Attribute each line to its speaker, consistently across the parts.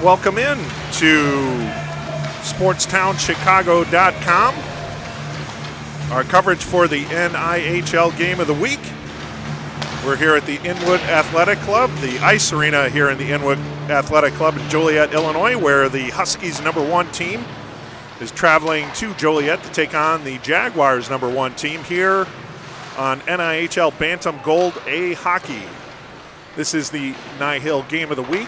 Speaker 1: welcome in to SportsTownChicago.com. Our coverage for the NIHL Game of the Week. We're here at the Inwood Athletic Club, the ice arena here in the Inwood Athletic Club in Joliet, Illinois, where the Huskies #1 team is traveling to Joliet to take on the Jaguars #1 team here on NIHL Bantam Gold A Hockey. This is the NIHL Game of the Week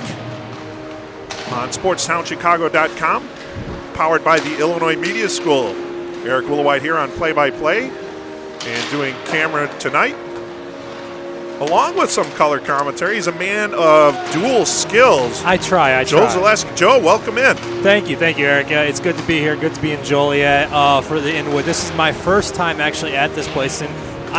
Speaker 1: on SportsTownChicago.com, powered by the Illinois Media School. Eric Willowhite here on play-by-play and doing camera tonight, along with some color commentary. He's a man of dual skills.
Speaker 2: I try.
Speaker 1: Joe Zaleski. Joe, welcome in.
Speaker 2: Thank you, Eric. It's good to be here. Good to be in Joliet for the Inwood. This is my first time actually at this place, and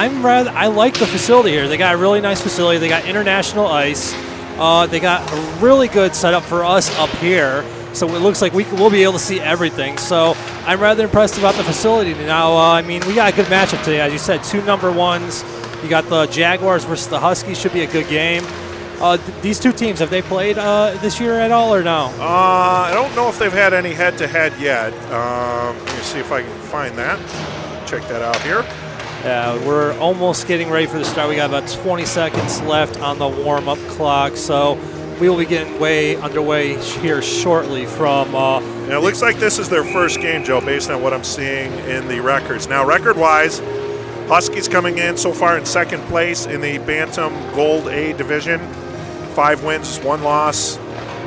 Speaker 2: I like the facility here. They got a really nice facility. They got international ice. They got a really good setup for us up here. So it looks like we'll be able to see everything. So I'm rather impressed about the facility now. We got a good matchup today. As you said, two #1s. You got the Jaguars versus the Huskies. Should be a good game. These two teams, have they played this year at all or no?
Speaker 1: I don't know if they've had any head-to-head yet. Let me see if I can find that. Check that out here.
Speaker 2: Yeah, we're almost getting ready for the start. We got about 20 seconds left on the warm-up clock, so we will be getting underway here shortly from...
Speaker 1: And it looks like this is their first game, Joe, based on what I'm seeing in the records. Now, record-wise, Huskies coming in so far in second place in the Bantam Gold A division. 5 wins, 1 loss,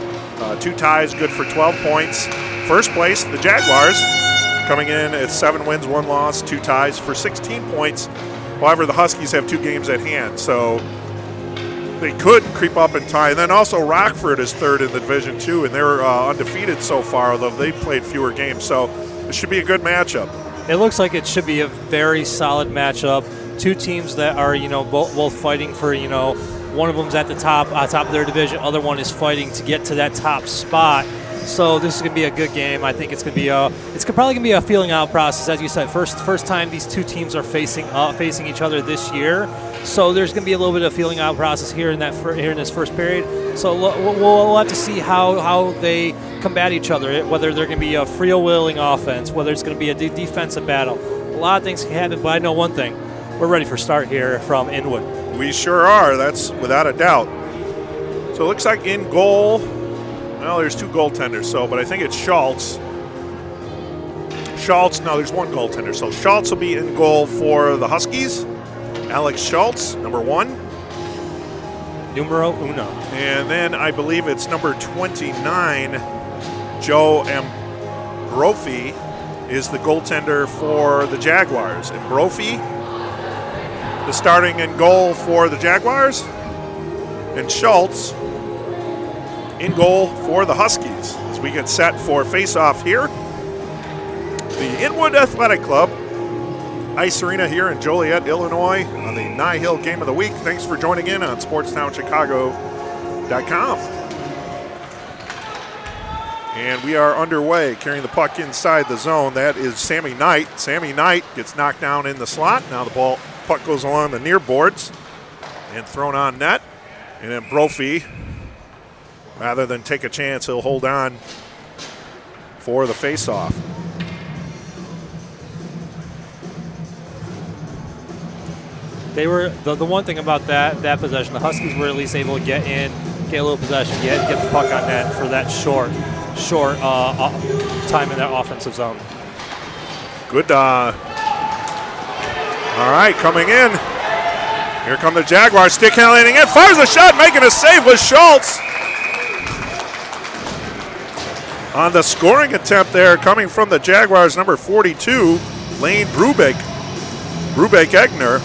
Speaker 1: 2 ties, good for 12 points. First place, the Jaguars, coming in at 7 wins, 1 loss, 2 ties for 16 points. However, the Huskies have 2 games at hand, so they could creep up and tie. And then also Rockford is third in the Division II, and they're undefeated so far, although they've played fewer games. So it should be a good matchup.
Speaker 2: It looks like it should be a very solid matchup. Two teams that are, both fighting for, one of them's at the top of their division, other one is fighting to get to that top spot. So this is going to be a good game. I think it's going to be probably going to be a feeling out process, as you said. First time these two teams are facing each other this year. So there's going to be a little bit of feeling out process here in this first period. So we'll have to see how they combat each other, whether they're going to be a freewheeling offense, whether it's going to be a defensive battle. A lot of things can happen, but I know one thing. We're ready for start here from Inwood.
Speaker 1: We sure are. That's without a doubt. So it looks like in goal, well, there's 2 goaltenders, but I think it's Schultz. No, there's 1 goaltender. So Schultz will be in goal for the Huskies. Alex Schultz, #1.
Speaker 2: Numero uno.
Speaker 1: And then I believe it's number 29, Joe Ambrofi, is the goaltender for the Jaguars. Ambrofi is starting in goal for the Jaguars. And Schultz in goal for the Huskies as we get set for face-off here. The Inwood Athletic Club Ice Arena here in Joliet, Illinois on the NIHL Game of the Week. Thanks for joining in on SportsTownChicago.com. And we are underway, carrying the puck inside the zone. That is Sammy Knight. Sammy Knight gets knocked down in the slot. Now the puck goes along the near boards and thrown on net. And then Brophy, rather than take a chance, he'll hold on for the face-off.
Speaker 2: They were the one thing about that possession. The Huskies were at least able to get in, get a little possession, get the puck on net for that short time in that offensive zone.
Speaker 1: Good. All right, coming in. Here come the Jaguars. Stick handling in, fires a shot, making a save with Schultz. On the scoring attempt there, coming from the Jaguars, number 42, Lane Brubaker-Egner.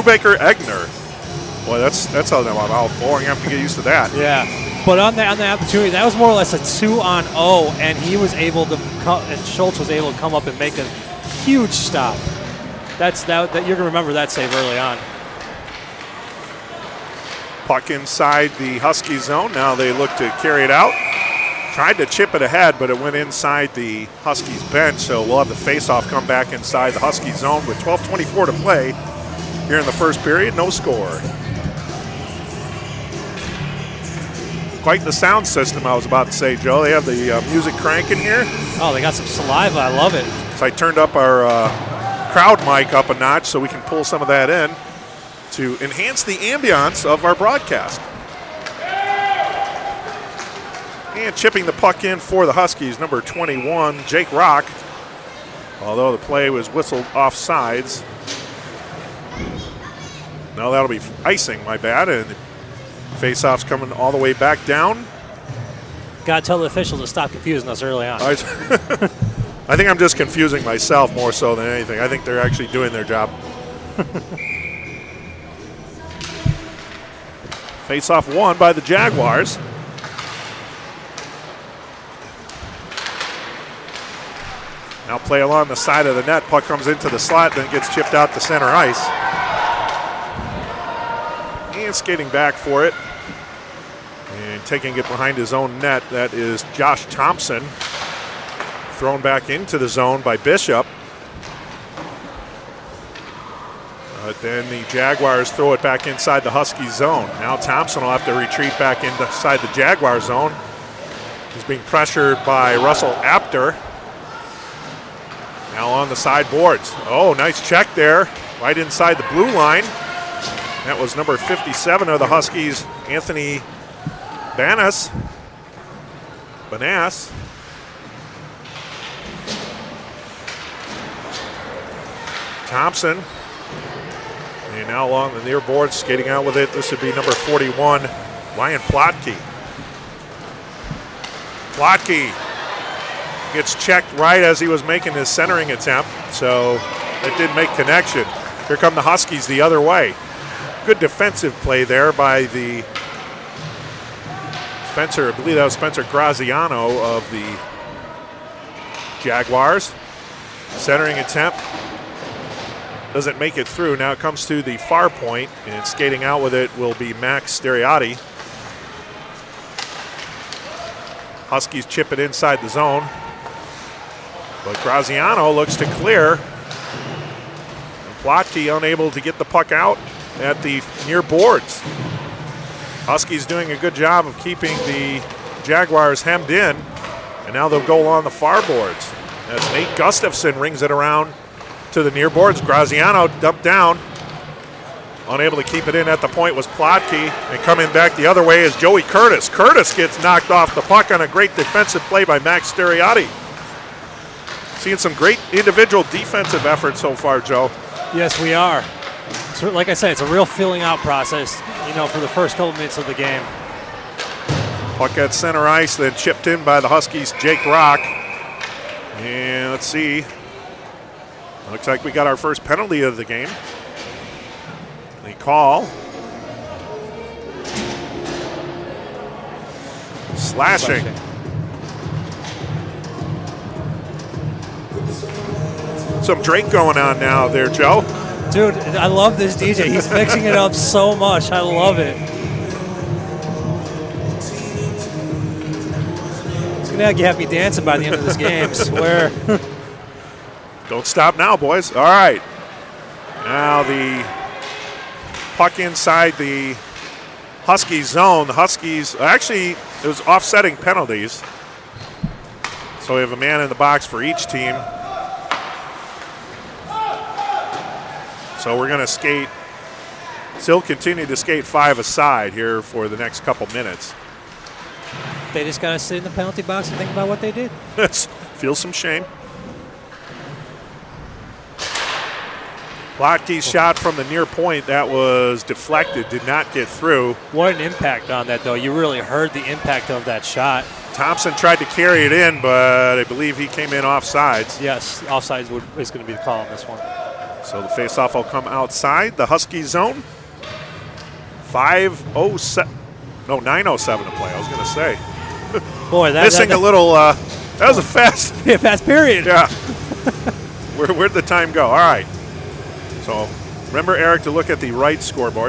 Speaker 1: Boy, that's a mouthful. I'm going to have to get used to that.
Speaker 2: Yeah, but on the opportunity, that was more or less a 2-on-0, and he was able to Schultz was able to come up and make a huge stop. That you're going to remember that save early on.
Speaker 1: Puck inside the Husky zone. Now they look to carry it out. Tried to chip it ahead, but it went inside the Huskies bench, so we'll have the faceoff come back inside the Husky zone with 12:24 to play here in the first period. No score. Quite the sound system, I was about to say, Joe. They have the music cranking here.
Speaker 2: Oh, they got some saliva. I love it.
Speaker 1: So I turned up our crowd mic up a notch so we can pull some of that in to enhance the ambiance of our broadcast. And chipping the puck in for the Huskies, number 21, Jake Rock. Although the play was whistled offsides. No, that'll be icing, my bad. And the face-off's coming all the way back down.
Speaker 2: Got to tell the officials to stop confusing us early on.
Speaker 1: I think I'm just confusing myself more so than anything. I think they're actually doing their job. Face-off won by the Jaguars. Now play along the side of the net. Puck comes into the slot, then gets chipped out to center ice. And skating back for it. And taking it behind his own net, that is Josh Thompson. Thrown back into the zone by Bishop. But then the Jaguars throw it back inside the Huskies zone. Now Thompson will have to retreat back inside the Jaguar zone. He's being pressured by Russell Apter. Now on the side boards. Oh, nice check there. Right inside the blue line. That was number 57 of the Huskies, Anthony Banas. Thompson. And now along the near boards, skating out with it. This would be number 41, Ryan Plotke. Plotke gets checked right as he was making his centering attempt, so it didn't make connection. Here come the Huskies the other way. Good defensive play there by the Spencer, I believe that was Spencer Graziano of the Jaguars. Centering attempt doesn't make it through. Now it comes to the far point, and skating out with it will be Max Steriati. Huskies chip it inside the zone. But Graziano looks to clear. And Plotke unable to get the puck out at the near boards. Huskies doing a good job of keeping the Jaguars hemmed in. And now they'll go along the far boards. As Nate Gustafson rings it around to the near boards. Graziano dumped down. Unable to keep it in at the point was Plotke. And coming back the other way is Joey Curtis. Curtis gets knocked off the puck on a great defensive play by Max Steriati. Seeing some great individual defensive efforts so far, Joe.
Speaker 2: Yes, we are. So, like I said, it's a real filling out process, for the first couple minutes of the game.
Speaker 1: Puck at center ice, then chipped in by the Huskies' Jake Rock. And let's see. Looks like we got our first penalty of the game. The call. Slashing. Some Drake going on now there, Joe.
Speaker 2: Dude, I love this DJ. He's mixing it up so much. I love it. He's going to have me dancing by the end of this game, I swear.
Speaker 1: Don't stop now, boys. All right. Now the puck inside the Husky zone. The Huskies, actually, it was offsetting penalties. So we have a man in the box for each team. So we're going to still continue to skate 5 aside here for the next couple minutes.
Speaker 2: They just got to sit in the penalty box and think about what they did.
Speaker 1: Feel some shame. Plotke's shot from the near point, that was deflected, did not get through.
Speaker 2: What an impact on that, though. You really heard the impact of that shot.
Speaker 1: Thompson tried to carry it in, but I believe he came in offsides.
Speaker 2: Yes, offsides is going to be the call on this one.
Speaker 1: So the faceoff will come outside the Husky zone. 9:07 to play, I was going to say.
Speaker 2: Boy,
Speaker 1: missing a little, that was a fast.
Speaker 2: Yeah, fast period.
Speaker 1: Yeah. Where'd the time go? All right. So remember, Eric, to look at the right scoreboard.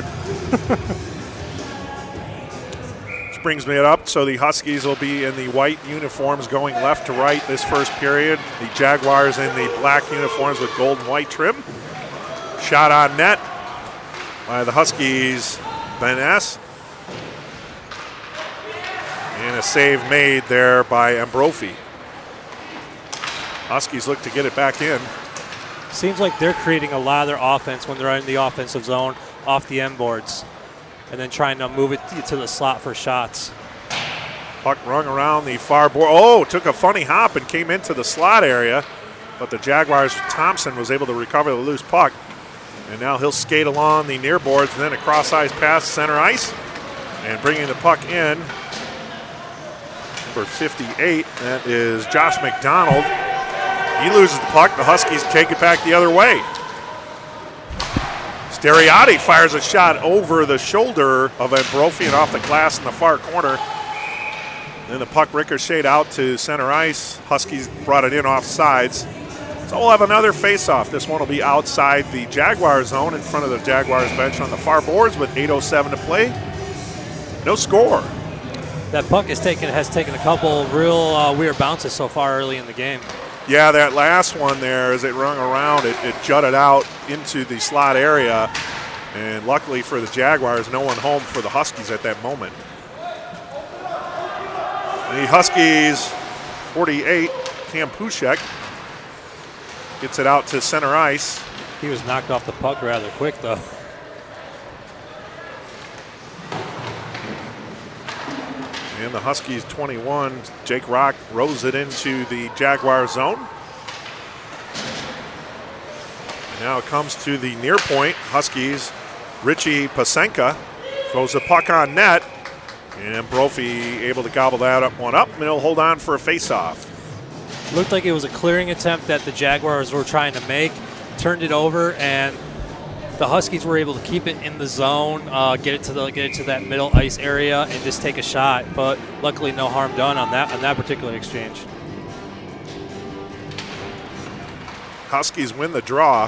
Speaker 1: Which brings me up. So the Huskies will be in the white uniforms going left to right this first period. The Jaguars in the black uniforms with gold and white trim. Shot on net by the Huskies, Banas. And a save made there by Ambrofi. Huskies look to get it back in.
Speaker 2: Seems like they're creating a lot of their offense when they're in the offensive zone off the end boards and then trying to move it to the slot for shots.
Speaker 1: Puck rung around the far board. Oh, took a funny hop and came into the slot area, but the Jaguars' Thompson was able to recover the loose puck. And now he'll skate along the near boards and then a cross-ice pass center ice and bringing the puck in. Number 58, that is Josh McDonald. He loses the puck. The Huskies take it back the other way. Steriati fires a shot over the shoulder of Ambrofi and off the glass in the far corner. Then the puck ricocheted out to center ice. Huskies brought it in off sides. So we'll have another face-off. This one will be outside the Jaguars zone in front of the Jaguars bench on the far boards with 8:07 to play. No score.
Speaker 2: That puck has taken a couple real weird bounces so far early in the game.
Speaker 1: Yeah, that last one there, as it rung around, it jutted out into the slot area. And luckily for the Jaguars, no one home for the Huskies at that moment. The Huskies, 48, Cam Pushek, gets it out to center ice.
Speaker 2: He was knocked off the puck rather quick, though.
Speaker 1: And the Huskies, 21, Jake Rock rose it into the Jaguar zone. And now it comes to the near point. Huskies, Richie Pasenka throws the puck on net. And Brophy able to gobble that one up, and he'll hold on for a face-off.
Speaker 2: Looked like it was a clearing attempt that the Jaguars were trying to make, turned it over, and the Huskies were able to keep it in the zone, get it to that middle ice area, and just take a shot. But luckily, no harm done on that particular exchange.
Speaker 1: Huskies win the draw,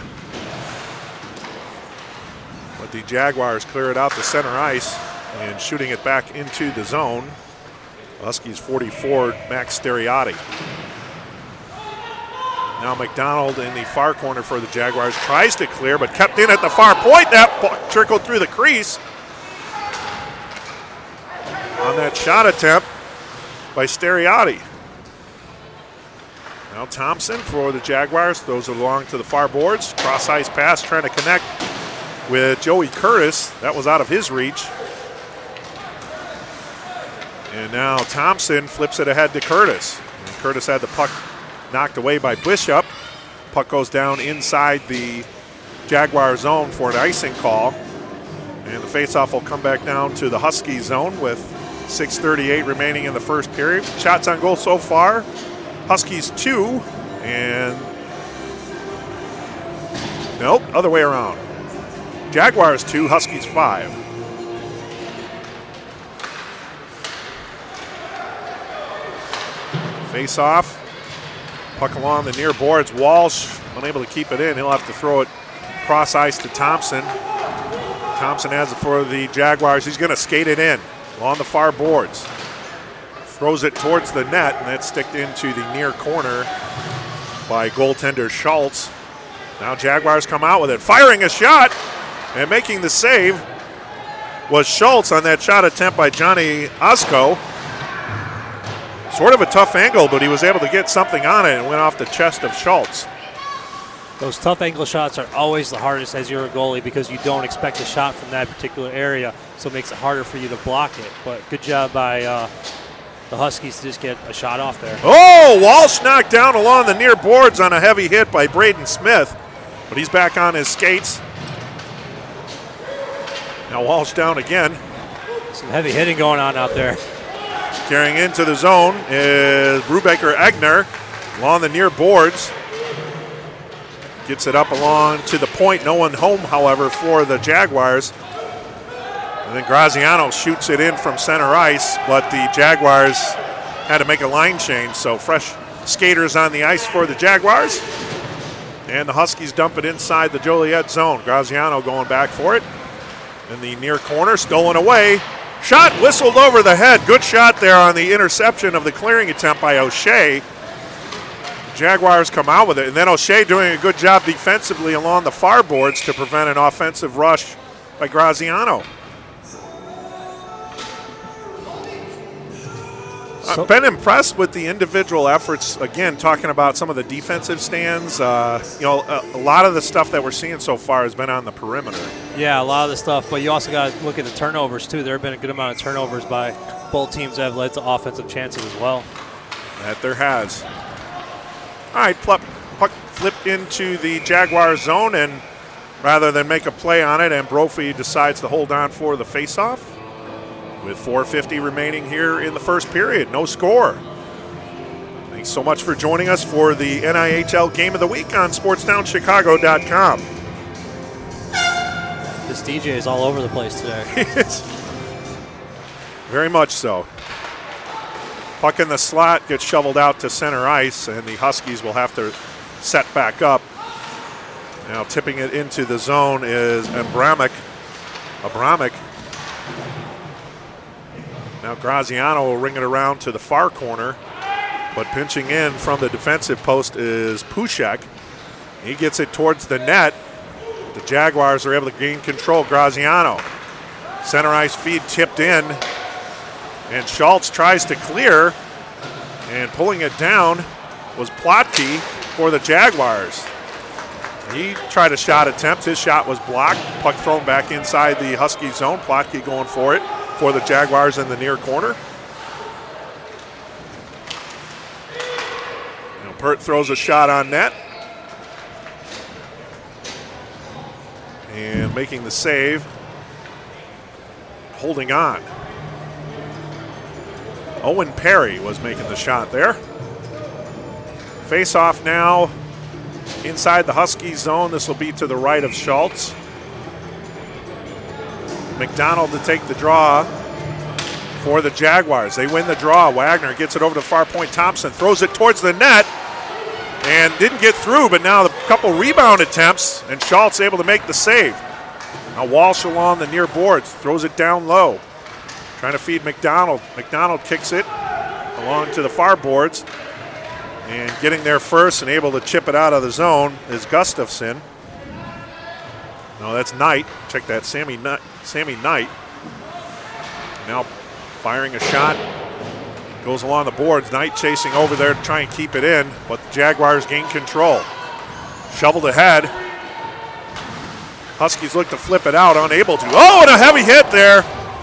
Speaker 1: but the Jaguars clear it out to center ice and shooting it back into the zone. Huskies 44, Max Steriati. Now McDonald in the far corner for the Jaguars tries to clear, but kept in at the far point. That puck trickled through the crease on that shot attempt by Steriati. Now Thompson for the Jaguars throws it along to the far boards. Cross-ice pass trying to connect with Joey Curtis. That was out of his reach. And now Thompson flips it ahead to Curtis. And Curtis had the puck knocked away by Bishop. Puck goes down inside the Jaguar zone for an icing call. And the faceoff will come back down to the Husky zone with 6:38 remaining in the first period. Shots on goal so far, Huskies 2, and nope, other way around. Jaguars 2, Huskies 5. Face off. Puck along the near boards. Walsh unable to keep it in. He'll have to throw it cross ice to Thompson. Thompson has it for the Jaguars. He's going to skate it in along the far boards. Throws it towards the net, and that's sticked into the near corner by goaltender Schultz. Now Jaguars come out with it. Firing a shot, and making the save was Schultz on that shot attempt by Johnny Osko. Sort of a tough angle, but he was able to get something on it and went off the chest of Schultz.
Speaker 2: Those tough angle shots are always the hardest as you're a goalie because you don't expect a shot from that particular area, so it makes it harder for you to block it. But good job by the Huskies to just get a shot off there.
Speaker 1: Oh, Walsh knocked down along the near boards on a heavy hit by Braden Smith, but he's back on his skates. Now Walsh down again.
Speaker 2: Some heavy hitting going on out there.
Speaker 1: Carrying into the zone is Brubaker Egner along the near boards. Gets it up along to the point. No one home, however, for the Jaguars. And then Graziano shoots it in from center ice, but the Jaguars had to make a line change, so fresh skaters on the ice for the Jaguars. And the Huskies dump it inside the Joliet zone. Graziano going back for it. In the near corner, stolen away. Shot whistled over the head. Good shot there on the interception of the clearing attempt by O'Shea. Jaguars come out with it, and then O'Shea doing a good job defensively along the far boards to prevent an offensive rush by I've been impressed with the individual efforts. Again, talking about some of the defensive stands, a lot of the stuff that we're seeing so far has been on the perimeter.
Speaker 2: Yeah, a lot of the stuff, but you also got to look at the turnovers, too. There have been a good amount of turnovers by both teams that have led to offensive chances as well.
Speaker 1: That there has. All right, puck flipped into the Jaguar zone, and rather than make a play on it, Ambrofi decides to hold on for the faceoff. With 4:50 remaining here in the first period, no score. Thanks so much for joining us for the NIHL Game of the Week on SportsTownChicago.com.
Speaker 2: This DJ is all over the place today.
Speaker 1: Very much so. Puck in the slot gets shoveled out to center ice, and the Huskies will have to set back up. Now tipping it into the zone is Abramic. Now Graziano will ring it around to the far corner, but pinching in from the defensive post is Pushek. He gets it towards the net. The Jaguars are able to gain control. Graziano. Center ice feed tipped in, and Schultz tries to clear, and pulling it down was Plotke for the Jaguars. He tried a shot attempt. His shot was blocked. Puck thrown back inside the Husky zone. Plotke going for it for the Jaguars in the near corner. Now Pert throws a shot on net. And making the save. Holding on. Owen Perry was making the shot there. Face-off now inside the Husky zone. This will be to the right of Schultz. McDonald to take the draw for the Jaguars. They win the draw. Wagner gets it over to far point. Thompson throws it towards the net and didn't get through, but now a couple rebound attempts, and Schultz able to make the save. Now Walsh along the near boards, throws it down low. Trying to feed McDonald. McDonald kicks it along to the far boards, and getting there first and able to chip it out of the zone is Gustafson. No, that's Knight. Check that, Sammy Knight. Now firing a shot. Goes along the boards. Knight chasing over there to try and keep it in, but the Jaguars gain control. Shoveled ahead. Huskies look to flip it out, unable to. Oh, and a heavy hit there.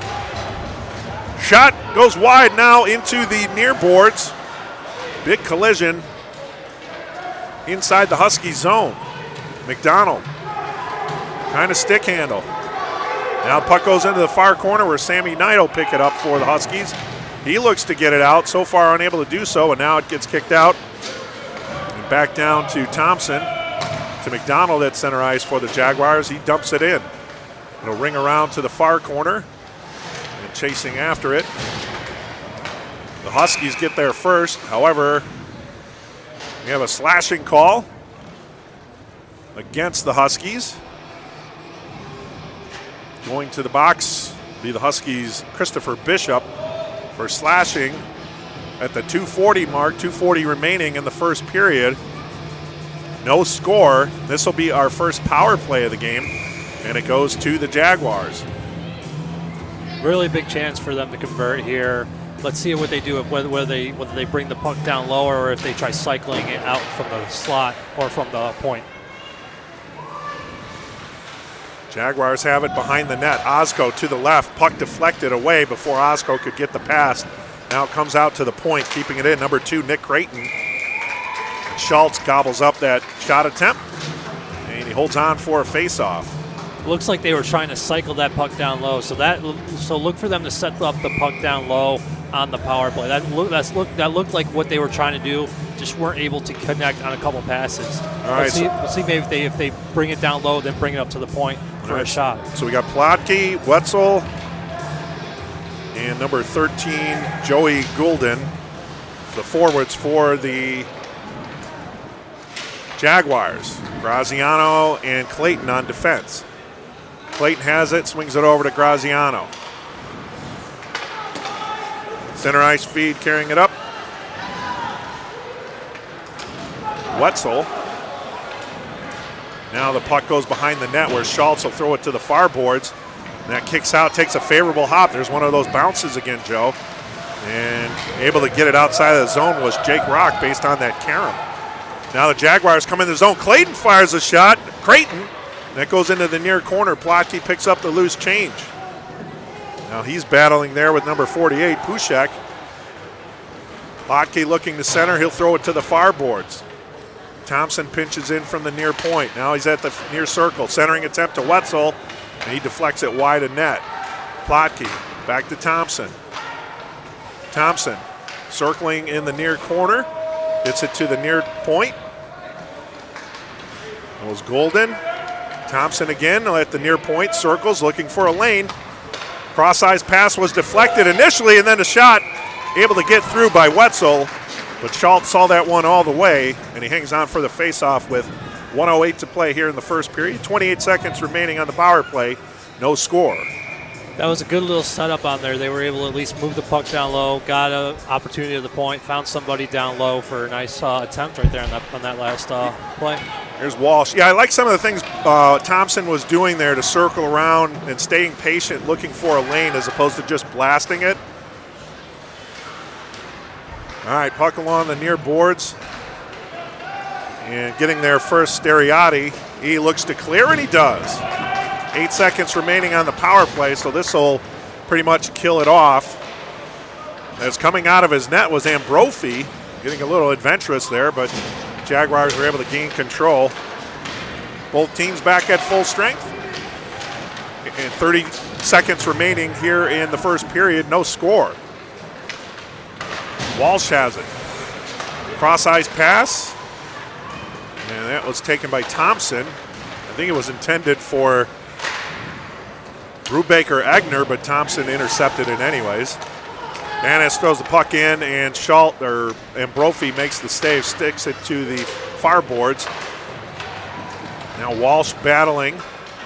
Speaker 1: Shot goes wide now into the near boards. Big collision inside the Husky zone. McDonald. Kind of stick handle. Now puck goes into the far corner where Sammy Knight will pick it up for the Huskies. He looks to get it out, so far unable to do so, and now it gets kicked out. And back down to Thompson, to McDonald at center ice for the Jaguars. He dumps it in. It'll ring around to the far corner, and chasing after it. The Huskies get there first. However, we have a slashing call against the Huskies. Going to the box be the Huskies' Christopher Bishop for slashing at the 2:40 mark, 2:40 remaining in the first period. No score. This will be our first power play of the game, and it goes to the Jaguars.
Speaker 2: Really big chance for them to convert here. Let's see what they do, whether they bring the puck down lower or if they try cycling it out from the slot or from the point.
Speaker 1: Jaguars have it behind the net. Ozko to the left. Puck deflected away before Ozko could get the pass. Now it comes out to the point, keeping it in. Number 2, Nick Creighton. Schultz gobbles up that shot attempt, and he holds on for a face-off.
Speaker 2: Looks like they were trying to cycle that puck down low, so look for them to set up the puck down low on the power play. That looked like what they were trying to do, just weren't able to connect on a couple passes.
Speaker 1: All right,
Speaker 2: let's see maybe if they bring it down low, then bring it up to the point for a shot.
Speaker 1: So we got Plotke, Wetzel, and number 13, Joey Goulden, the forwards for the Jaguars. Graziano and Clayton on defense. Clayton has it, swings it over to Graziano. Center ice feed, carrying it up. Wetzel. Now the puck goes behind the net where Schultz will throw it to the far boards. And that kicks out, takes a favorable hop. There's one of those bounces again, Joe. And able to get it outside of the zone was Jake Rock based on that carom. Now the Jaguars come in the zone. Clayton fires a shot. Creighton. That goes into the near corner. Plotke picks up the loose change. Now he's battling there with number 48, Pushek. Plotke looking to center. He'll throw it to the far boards. Thompson pinches in from the near point. Now he's at the near circle. Centering attempt to Wetzel. And he deflects it wide of net. Plotke back to Thompson. Thompson circling in the near corner. Gets it to the near point. It was Golden. Thompson again at the near point. Circles looking for a lane. Cross-eyes pass was deflected initially, and then a shot able to get through by Wetzel. But Schultz saw that one all the way, and he hangs on for the faceoff with 1:08 to play here in the first period. 28 seconds remaining on the power play. No score.
Speaker 2: That was a good little setup on there. They were able to at least move the puck down low, got an opportunity at the point, found somebody down low for a nice attempt right there on that last play.
Speaker 1: Here's Walsh. Yeah, I like some of the things Thompson was doing there to circle around and staying patient, looking for a lane as opposed to just blasting it. All right, puck along the near boards. And getting there first, Steriati. He looks to clear, and he does. 8 seconds remaining on the power play, so this will pretty much kill it off. As coming out of his net was Ambrofi, getting a little adventurous there, but Jaguars were able to gain control. Both teams back at full strength. And 30 seconds remaining here in the first period, no score. Walsh has it. Cross-ice pass. And that was taken by Thompson. I think it was intended for Brubaker-Egner, but Thompson intercepted it anyways. Manis throws the puck in, and Ambrofi makes the save, sticks it to the far boards. Now Walsh battling.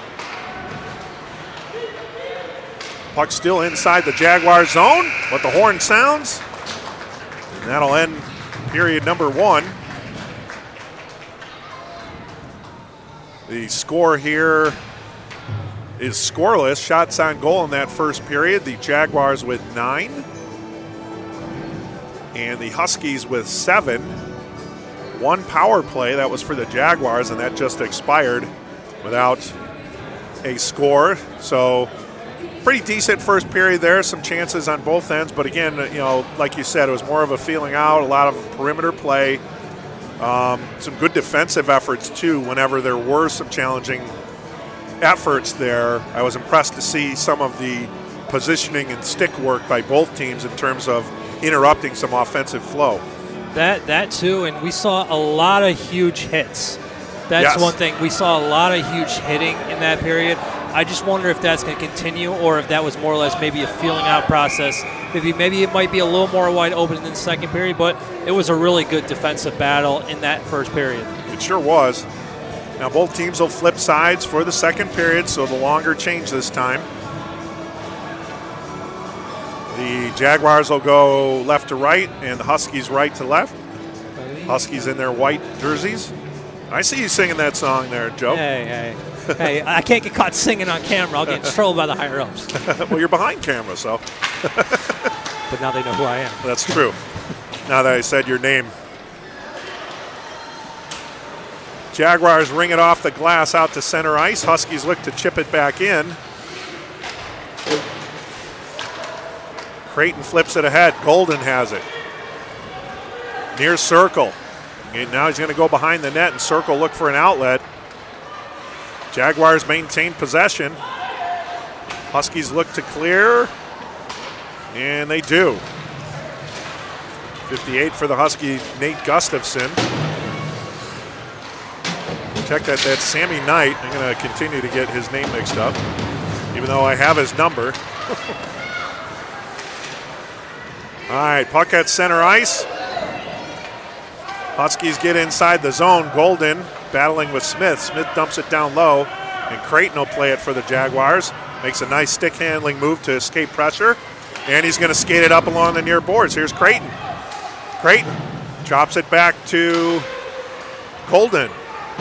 Speaker 1: Puck still inside the Jaguar zone, but the horn sounds. And that'll end period number 1. The score here is scoreless. Shots on goal in that first period. The Jaguars with 9. And the Huskies with 7. 1 power play, that was for the Jaguars, and that just expired without a score. So pretty decent first period there. Some chances on both ends. But again, like you said, it was more of a feeling out, a lot of perimeter play. Some good defensive efforts, too, whenever there were some challenging efforts there. I was impressed to see some of the positioning and stick work by both teams in terms of interrupting some offensive flow.
Speaker 2: That too, and we saw a lot of huge hits. That's one thing. We saw a lot of huge hitting in that period. I just wonder if that's going to continue or if that was more or less maybe a feeling out process. Maybe it might be a little more wide open in the second period, but it was a really good defensive battle in that first period.
Speaker 1: It sure was. Now both teams will flip sides for the second period, so the longer change this time. The Jaguars will go left to right, and the Huskies right to left. Huskies in their white jerseys. I see you singing that song there, Joe.
Speaker 2: Hey, I can't get caught singing on camera. I'll get in trouble by the higher-ups.
Speaker 1: Well, you're behind camera, so.
Speaker 2: But now they know who I am.
Speaker 1: That's true. Now that I said your name. Jaguars ring it off the glass out to center ice. Huskies look to chip it back in. Creighton flips it ahead. Golden has it. Near circle. And now he's going to go behind the net and circle, look for an outlet. Jaguars maintain possession. Huskies look to clear. And they do. 58 for the Husky, Nate Gustafson. Check that. That's Sammy Knight. I'm going to continue to get his name mixed up, even though I have his number. All right, puck at center ice. Huskies get inside the zone. Golden battling with Smith. Smith dumps it down low, and Creighton will play it for the Jaguars. Makes a nice stick handling move to escape pressure, and he's going to skate it up along the near boards. Here's Creighton. Creighton chops it back to Golden.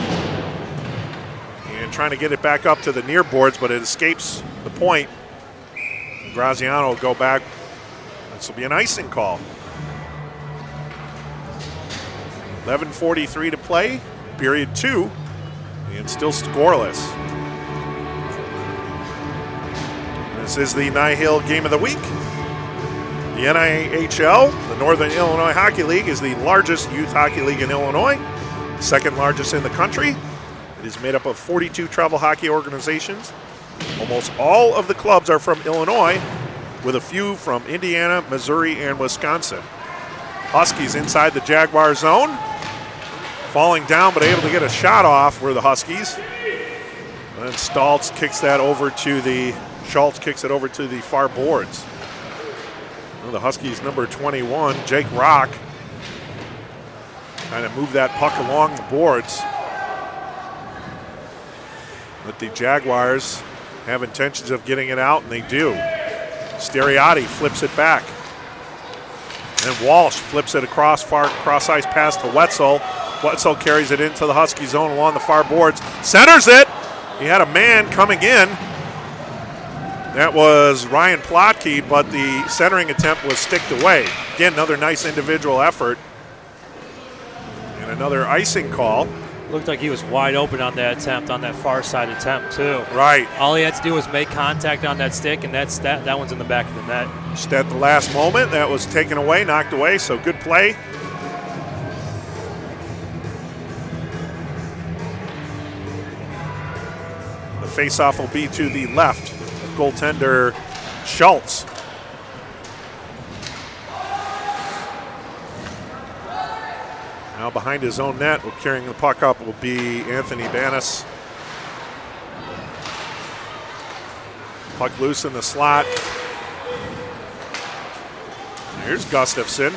Speaker 1: And trying to get it back up to the near boards, but it escapes the point. Graziano will go back This will be an icing call. 11:43 to play, period 2, and still scoreless. This is the Nihil Game of the Week. The NIHL, the Northern Illinois Hockey League, is the largest youth hockey league in Illinois, second largest in the country. It is made up of 42 travel hockey organizations. Almost all of the clubs are from Illinois, with a few from Indiana, Missouri, and Wisconsin. Huskies inside the Jaguar zone. Falling down, but able to get a shot off were the Huskies. And then Schultz kicks it over to the far boards. Well, the Huskies' number 21, Jake Rock, kind of moved that puck along the boards. But the Jaguars have intentions of getting it out, and they do. Steriati flips it back. And Walsh flips it across ice pass to Wetzel. Wetzel carries it into the Husky zone along the far boards. Centers it. He had a man coming in. That was Ryan Plotke, but the centering attempt was sticked away. Again, another nice individual effort. And another icing call.
Speaker 2: Looked like he was wide open on that attempt, on that far side attempt too.
Speaker 1: Right.
Speaker 2: All he had to do was make contact on that stick, and that one's in the back of the net.
Speaker 1: Just at the last moment, that was taken away, knocked away, so good play. The faceoff will be to the left of goaltender Schultz. Now behind his own net, carrying the puck up will be Anthony Banas. Puck loose in the slot. Here's Gustafson.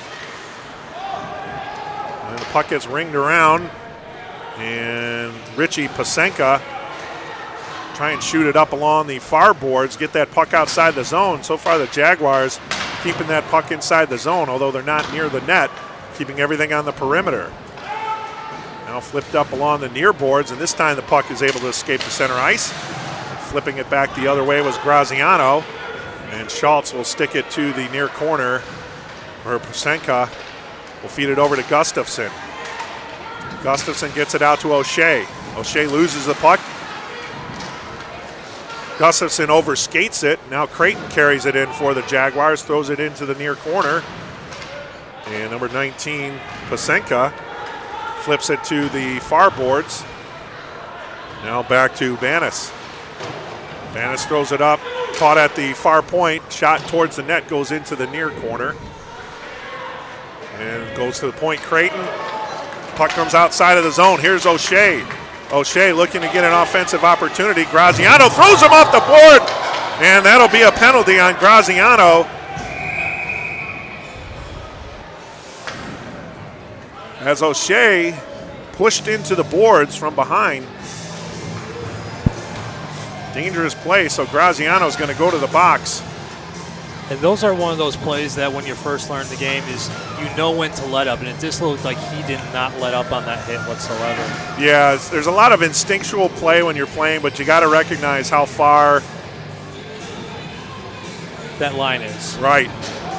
Speaker 1: And the puck gets ringed around. And Richie Pasenka try and shoot it up along the far boards, get that puck outside the zone. So far the Jaguars keeping that puck inside the zone, although they're not near the net, keeping everything on the perimeter. Now flipped up along the near boards, and this time the puck is able to escape the center ice. Flipping it back the other way was Graziano, and Schultz will stick it to the near corner, or Pasenka will feed it over to Gustafson. Gustafson gets it out to O'Shea. O'Shea loses the puck. Gustafson overskates it. Now Creighton carries it in for the Jaguars, throws it into the near corner. And number 19, Pasenka, flips it to the far boards. Now back to Banas. Banas throws it up, caught at the far point, shot towards the net, goes into the near corner. And goes to the point, Creighton. Puck comes outside of the zone. Here's O'Shea. O'Shea looking to get an offensive opportunity. Graziano throws him off the board, and that'll be a penalty on Graziano. As O'Shea pushed into the boards from behind. Dangerous play, so Graziano's going to go to the box.
Speaker 2: And those are one of those plays that when you first learn the game is you know when to let up, and it just looked like he did not let up on that hit whatsoever.
Speaker 1: Yeah, there's a lot of instinctual play when you're playing, but you got to recognize how far
Speaker 2: that line is.
Speaker 1: Right.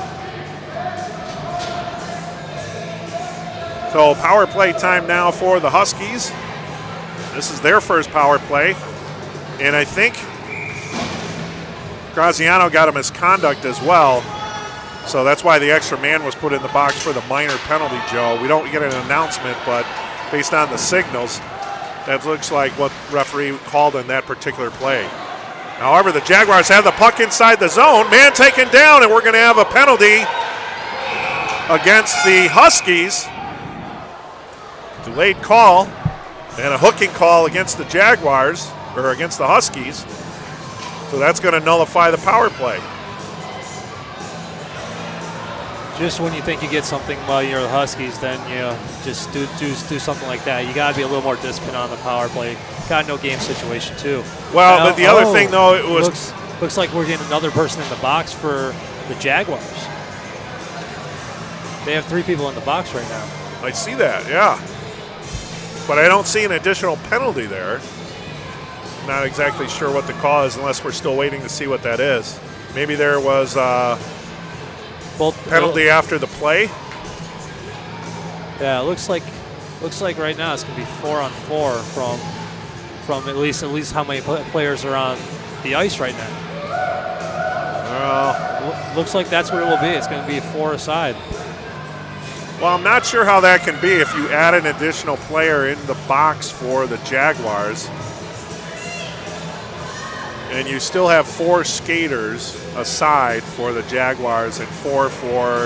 Speaker 1: So power play time now for the Huskies. This is their first power play, and I think Graziano got a misconduct as well, so that's why the extra man was put in the box for the minor penalty, Joe. We don't get an announcement, but based on the signals, that looks like what referee called in that particular play. However, the Jaguars have the puck inside the zone. Man taken down, and we're going to have a penalty against the Huskies. Delayed call and a hooking call against the Jaguars, or against the Huskies. So that's going to nullify the power play.
Speaker 2: Just when you think you get something while you're the Huskies, then you just do something like that. You got to be a little more disciplined on the power play. Got no game situation too.
Speaker 1: Well, now, but the other thing though, it was
Speaker 2: looks like we're getting another person in the box for the Jaguars. They have 3 people in the box right now.
Speaker 1: I see that, yeah. But I don't see an additional penalty there. Not exactly sure what the call is unless we're still waiting to see what that is. Maybe there was penalty after the play.
Speaker 2: Yeah, it looks like right now it's going to be 4-on-4 from at least how many players are on the ice right now. Looks like that's what it will be. It's going to be 4 aside.
Speaker 1: Well, I'm not sure how that can be if you add an additional player in the box for the Jaguars. And you still have 4 skaters aside for the Jaguars and 4 for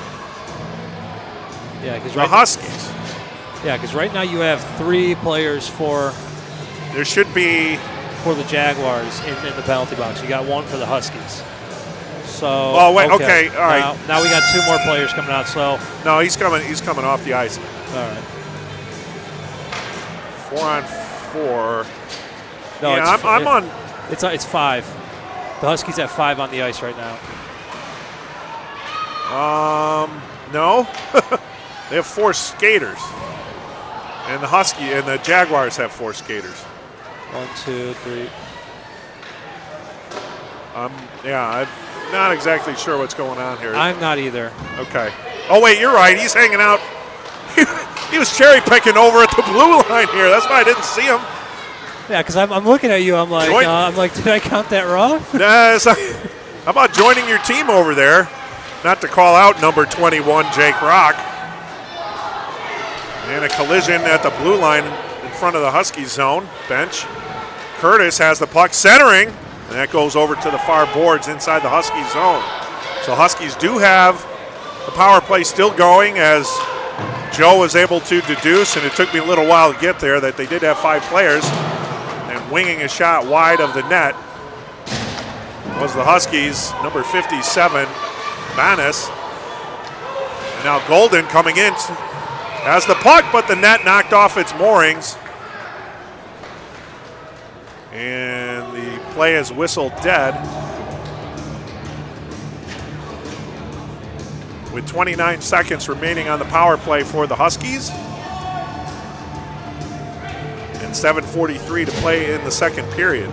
Speaker 1: the Huskies.
Speaker 2: Yeah, because right now you have 3 players for.
Speaker 1: There should be
Speaker 2: for the Jaguars in the penalty box. You got 1 for the Huskies. So.
Speaker 1: Oh wait, okay, all right.
Speaker 2: Now we got 2 more players coming out. So.
Speaker 1: No, he's coming off the ice.
Speaker 2: All right.
Speaker 1: 4-on-4.
Speaker 2: No,
Speaker 1: yeah, I'm on.
Speaker 2: It's 5. The Huskies have 5 on the ice right now.
Speaker 1: No. They have 4 skaters. And the Jaguars have 4 skaters.
Speaker 2: 1, 2, 3.
Speaker 1: I'm not exactly sure what's going on here.
Speaker 2: I'm not either.
Speaker 1: Okay. Oh wait, you're right. He's hanging out. He was cherry picking over at the blue line here. That's why I didn't see him.
Speaker 2: Yeah, because I'm looking at you. I'm like, did I count that wrong?
Speaker 1: Nah, how about joining your team over there? Not to call out number 21, Jake Rock. And a collision at the blue line in front of the Huskies zone bench. Curtis has the puck centering, and that goes over to the far boards inside the Huskies zone. So Huskies do have the power play still going, as Joe was able to deduce, and it took me a little while to get there, that they did have 5 players. And winging a shot wide of the net was the Huskies, number 57, Banas. And now Golden coming in has the puck, but the net knocked off its moorings. And the play is whistled dead. With 29 seconds remaining on the power play for the Huskies. And 7:43 to play in the second period.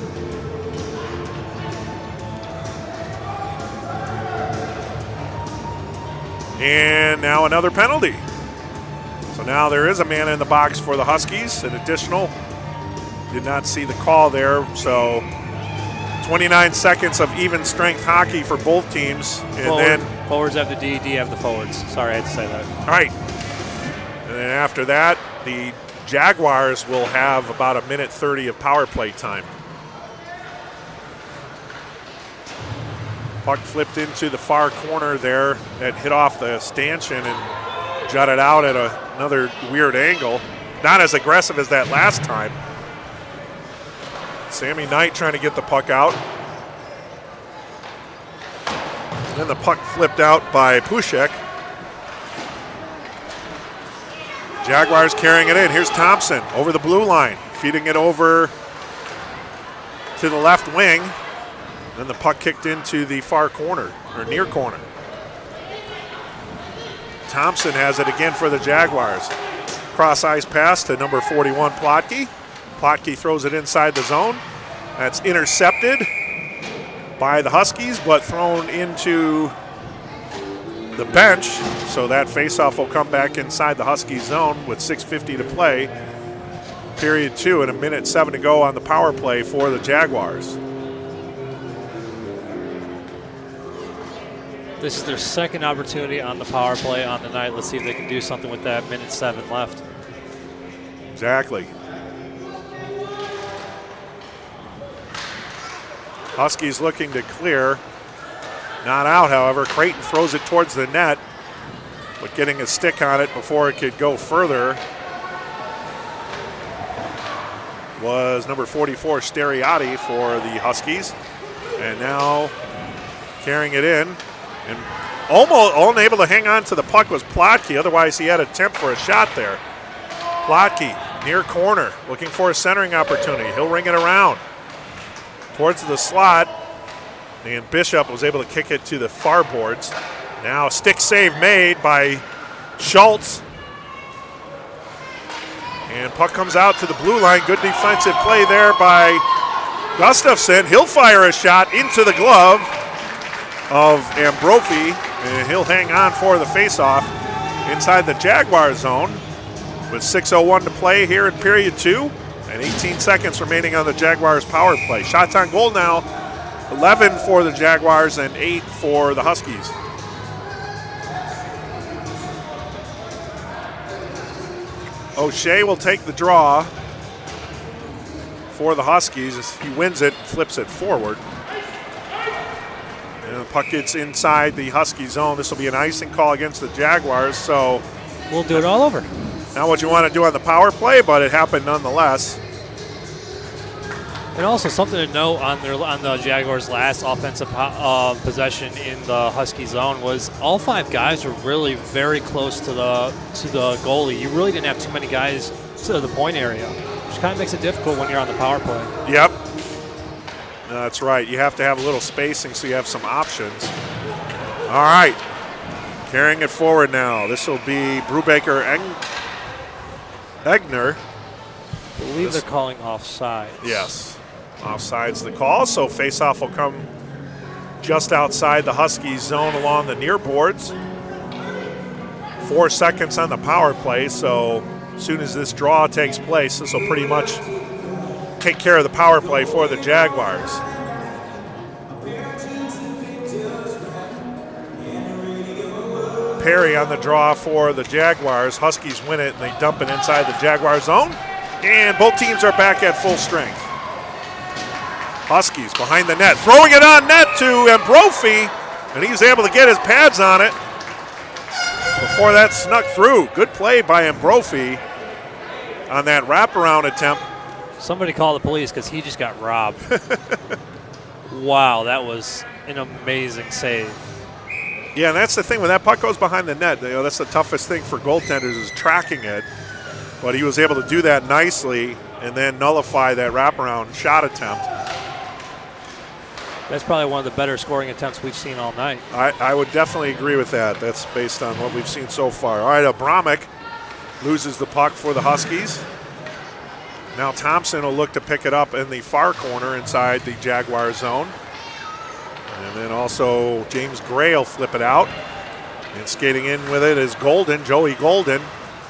Speaker 1: And now another penalty. So now there is a man in the box for the Huskies, an additional. Did not see the call there. So 29 seconds of even strength hockey for both teams. And
Speaker 2: forwards have the D have the forwards. Sorry, I had to say that.
Speaker 1: All right. And then after that, the Jaguars will have about 1:30 of power play time. Puck flipped into the far corner there. That hit off the stanchion and jutted out at another weird angle. Not as aggressive as that last time. Sammy Knight trying to get the puck out. Then the puck flipped out by Pushek. Jaguars carrying it in. Here's Thompson over the blue line, feeding it over to the left wing. Then the puck kicked into the far corner, or near corner. Thompson has it again for the Jaguars. Cross ice pass to number 41, Plotke. Plotke throws it inside the zone. That's intercepted by the Huskies, but thrown into the bench. So that faceoff will come back inside the Huskies zone with 6:50 to play. Period 2 and 1:07 to go on the power play for the Jaguars.
Speaker 2: This is their second opportunity on the power play on the night. Let's see if they can do something with that. 1:07 left.
Speaker 1: Exactly. Huskies looking to clear. Not out, however. Creighton throws it towards the net, but getting a stick on it before it could go further was number 44, Steriati, for the Huskies. And now carrying it in. And almost unable to hang on to the puck was Plotke. Otherwise, he had an attempt for a shot there. Plotke, near corner, looking for a centering opportunity. He'll ring it around towards the slot. And Bishop was able to kick it to the far boards. Now stick save made by Schultz. And puck comes out to the blue line. Good defensive play there by Gustafson. He'll fire a shot into the glove of Ambrofi. And he'll hang on for the faceoff inside the Jaguar zone with 6:01 to play here in period 2 and 18 seconds remaining on the Jaguars' power play. Shots on goal now, 11 for the Jaguars and 8 for the Huskies. O'Shea will take the draw for the Huskies. He wins it, flips it forward. And the puck gets inside the Husky zone. This will be an icing call against the Jaguars, so
Speaker 2: we'll do it all over.
Speaker 1: Not what you want to do on the power play, but it happened nonetheless.
Speaker 2: And also something to note on the Jaguars' last offensive possession in the Husky zone was all 5 guys were really very close to the goalie. You really didn't have too many guys to the point area, which kind of makes it difficult when you're on the power play.
Speaker 1: Yep. That's right. You have to have a little spacing so you have some options. All right. Carrying it forward now. This will be Brubaker Egner.
Speaker 2: I believe they're calling offside.
Speaker 1: Yes. Offside's the call, so faceoff will come just outside the Huskies zone along the near boards. 4 seconds on the power play, so as soon as this draw takes place, this will pretty much take care of the power play for the Jaguars. Perry on the draw for the Jaguars. Huskies win it, and they dump it inside the Jaguar zone. And both teams are back at full strength. Huskies behind the net, throwing it on net to Ambrofi, and he's able to get his pads on it before that snuck through. Good play by Ambrofi on that wraparound attempt.
Speaker 2: Somebody call the police because he just got robbed. Wow, that was an amazing save.
Speaker 1: Yeah, and that's the thing. When that puck goes behind the net, that's the toughest thing for goaltenders is tracking it. But he was able to do that nicely and then nullify that wraparound shot attempt.
Speaker 2: That's probably one of the better scoring attempts we've seen all night.
Speaker 1: I would definitely agree with that. That's based on what we've seen so far. All right, Abramek loses the puck for the Huskies. Now Thompson will look to pick it up in the far corner inside the Jaguar zone. And then also James Gray will flip it out. And skating in with it is Golden, Joey Golden.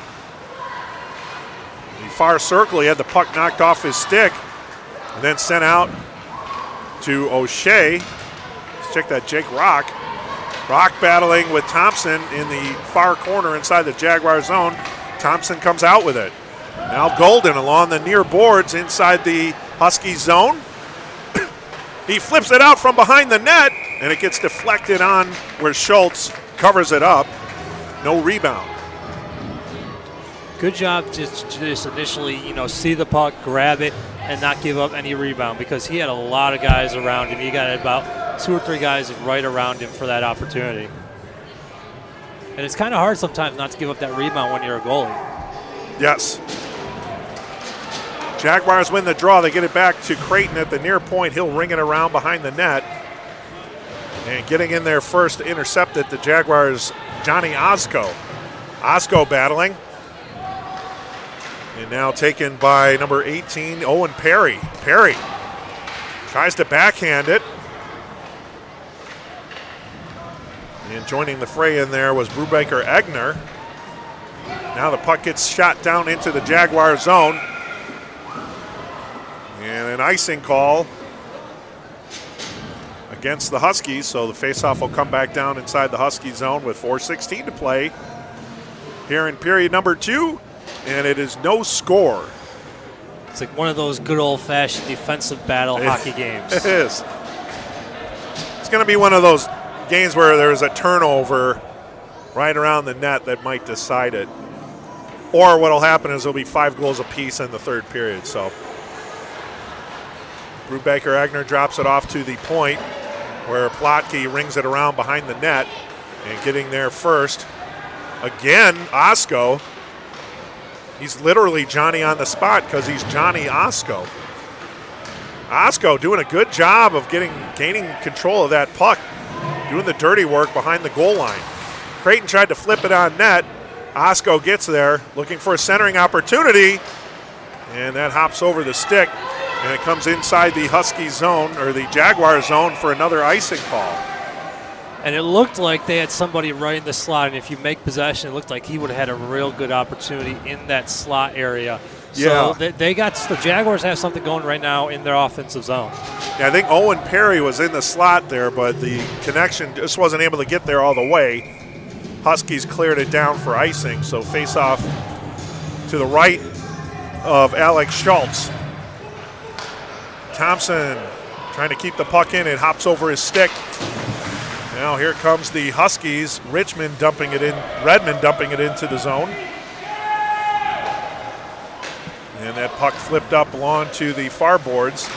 Speaker 1: The far circle, he had the puck knocked off his stick and then sent out to O'Shea. Let's check that Jake Rock. Rock battling with Thompson in the far corner inside the Jaguar zone. Thompson comes out with it. Now Golden along the near boards inside the Husky zone. He flips it out from behind the net, and it gets deflected on where Schultz covers it up. No rebound.
Speaker 2: Good job just initially, see the puck, grab it, and not give up any rebound because he had a lot of guys around him. He got about 2 or 3 guys right around him for that opportunity. And it's kind of hard sometimes not to give up that rebound when you're a goalie.
Speaker 1: Yes. Jaguars win the draw. They get it back to Creighton at the near point. He'll ring it around behind the net. And getting in there first to intercept it, the Jaguars' Johnny Osko. Osko battling. And now taken by number 18, Owen Perry. Perry tries to backhand it. And joining the fray in there was Brubaker Egner. Now the puck gets shot down into the Jaguar zone. And an icing call against the Huskies. So the faceoff will come back down inside the Husky zone with 4:16 to play here in period number 2. And it is no score.
Speaker 2: It's like one of those good old-fashioned defensive battle hockey games.
Speaker 1: It is. It's going to be one of those games where there's a turnover right around the net that might decide it. Or what will happen is there'll be 5 goals apiece in the third period. So Brubaker Egner drops it off to the point where Plotke rings it around behind the net. And getting there first, again, Osko. He's literally Johnny on the spot because he's Johnny Osko. Osko doing a good job of gaining control of that puck, doing the dirty work behind the goal line. Creighton tried to flip it on net. Osko gets there, looking for a centering opportunity, and that hops over the stick, and it comes inside the Husky zone, or the Jaguar zone, for another icing call.
Speaker 2: And it looked like they had somebody right in the slot, and if you make possession, it looked like he would have had a real good opportunity in that slot area. So the Jaguars have something going right now in their offensive zone.
Speaker 1: Yeah, I think Owen Perry was in the slot there, but the connection just wasn't able to get there all the way. Huskies cleared it down for icing, so face off to the right of Alex Schultz. Thompson trying to keep the puck in. It hops over his stick. Now here comes the Huskies. Redmond dumping it into the zone. And that puck flipped up along to the far boards.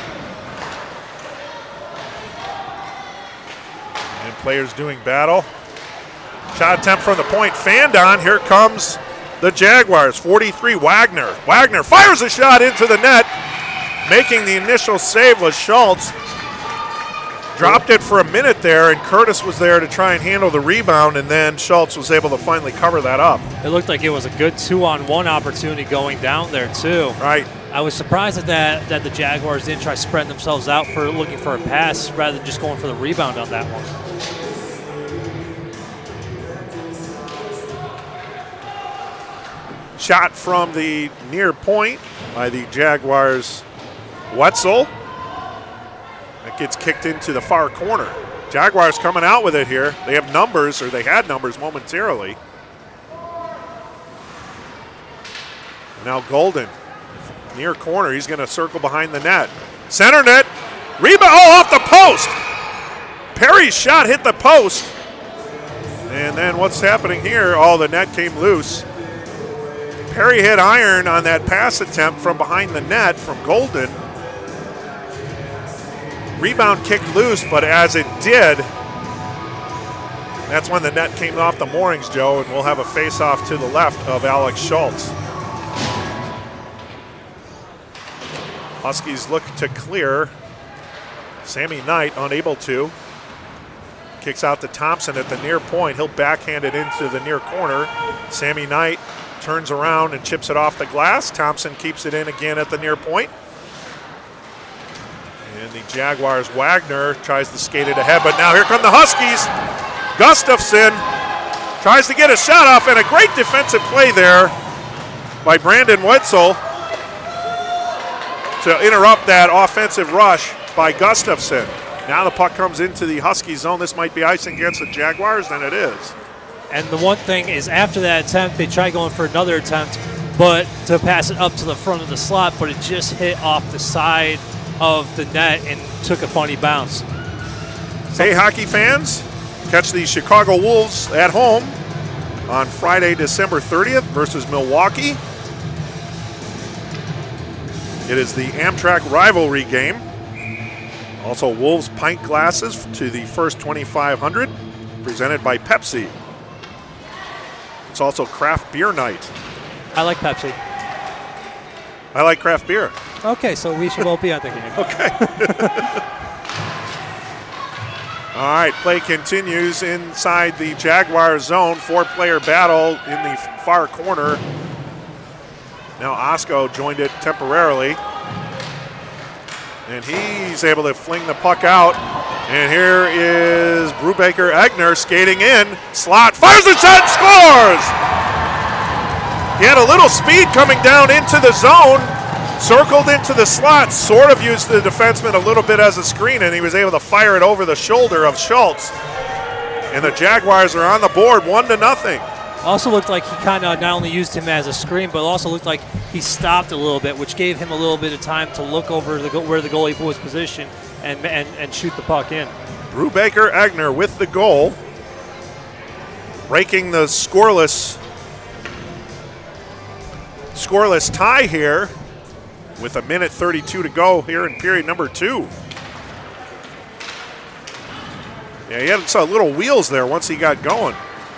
Speaker 1: And players doing battle. Shot attempt from the point. Fanned on. Here comes the Jaguars. 43, Wagner. Wagner fires a shot into the net. Making the initial save was Schultz. Dropped it for a minute there, and Curtis was there to try and handle the rebound, and then Schultz was able to finally cover that up.
Speaker 2: It looked like it was a good 2-on-1 opportunity going down there, too.
Speaker 1: Right.
Speaker 2: I was surprised that the Jaguars didn't try spreading themselves out for looking for a pass rather than just going for the rebound on that one.
Speaker 1: Shot from the near point by the Jaguars' Wetzel. That gets kicked into the far corner. Jaguars coming out with it here. They have numbers, or they had numbers momentarily. Now Golden, near corner. He's going to circle behind the net. Center net. Rebound. Oh, off the post. Perry's shot hit the post. And then what's happening here? Oh, the net came loose. Perry hit iron on that pass attempt from behind the net from Golden. Rebound kicked loose, but as it did, that's when the net came off the moorings, Joe, and we'll have a face-off to the left of Alex Schultz. Huskies look to clear. Sammy Knight unable to. Kicks out to Thompson at the near point. He'll backhand it into the near corner. Sammy Knight turns around and chips it off the glass. Thompson keeps it in again at the near point. And the Jaguars, Wagner tries to skate it ahead, but now here come the Huskies. Gustafson tries to get a shot off, and a great defensive play there by Brandon Wetzel to interrupt that offensive rush by Gustafson. Now the puck comes into the Husky zone. This might be icing against the Jaguars, and it is.
Speaker 2: And the one thing is, after that attempt, they tried going for another attempt, but to pass it up to the front of the slot, but it just hit off the side of the net and took a funny bounce.
Speaker 1: Hey, hockey fans, catch the Chicago Wolves at home on Friday, December 30th versus Milwaukee. It is the Amtrak rivalry game. Also, Wolves pint glasses to the first 2,500, presented by Pepsi. It's also craft beer night.
Speaker 2: I like Pepsi.
Speaker 1: I like craft beer.
Speaker 2: Okay, so we should both be at the game.
Speaker 1: Okay. All right, play continues inside the Jaguars zone. 4-player battle in the far corner. Now Osco joined it temporarily. And he's able to fling the puck out. And here is Brubaker Egner skating in. Slot, fires a shot, scores! He had a little speed coming down into the zone. Circled into the slot, sort of used the defenseman a little bit as a screen, and he was able to fire it over the shoulder of Schultz. And the Jaguars are on the board 1-0.
Speaker 2: Also looked like he kind of not only used him as a screen, but also looked like he stopped a little bit, which gave him a little bit of time to look over where the goalie was positioned and shoot the puck in.
Speaker 1: Brubaker Egner with the goal, breaking the scoreless tie here with 1:32 to go here in period number 2. Yeah, he had some little wheels there once he got going.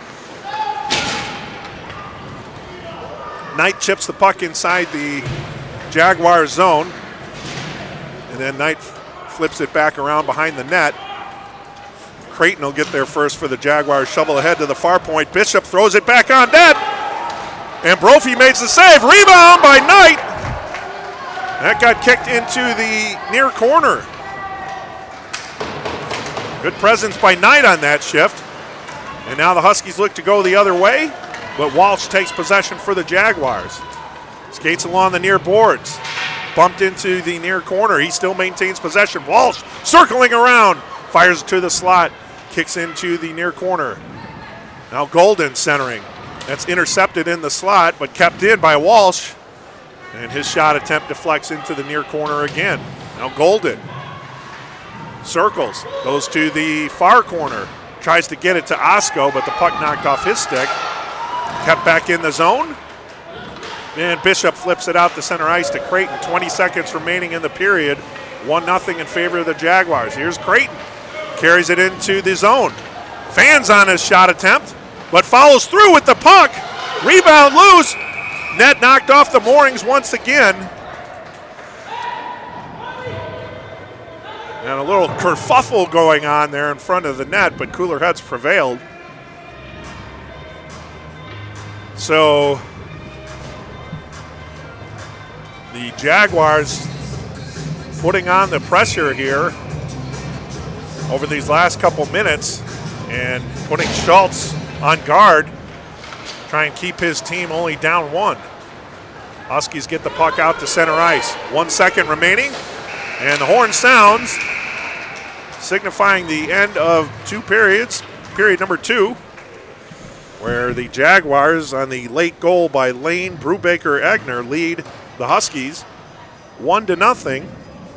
Speaker 1: Knight chips the puck inside the Jaguars zone. And then Knight flips it back around behind the net. Creighton will get there first for the Jaguars. Shovel ahead to the far point. Bishop throws it back on net. And Brophy makes the save. Rebound by Knight. That got kicked into the near corner. Good presence by Knight on that shift. And now the Huskies look to go the other way, but Walsh takes possession for the Jaguars. Skates along the near boards. Bumped into the near corner. He still maintains possession. Walsh circling around. Fires to the slot. Kicks into the near corner. Now Golden centering. That's intercepted in the slot, but kept in by Walsh. And his shot attempt deflects into the near corner again. Now Golden circles, goes to the far corner. Tries to get it to Osko, but the puck knocked off his stick. Kept back in the zone. And Bishop flips it out to center ice to Creighton. 20 seconds remaining in the period. 1-0 in favor of the Jaguars. Here's Creighton. Carries it into the zone. Fans on his shot attempt, but follows through with the puck. Rebound loose. Net knocked off the moorings once again. And a little kerfuffle going on there in front of the net, but cooler heads prevailed. So the Jaguars putting on the pressure here over these last couple minutes and putting Schultz on guard, try and keep his team only down 1. Huskies get the puck out to center ice. 1 second remaining, and the horn sounds, signifying the end of 2 periods, period number 2, where the Jaguars, on the late goal by Lane Brubaker-Egner, lead the Huskies 1-0.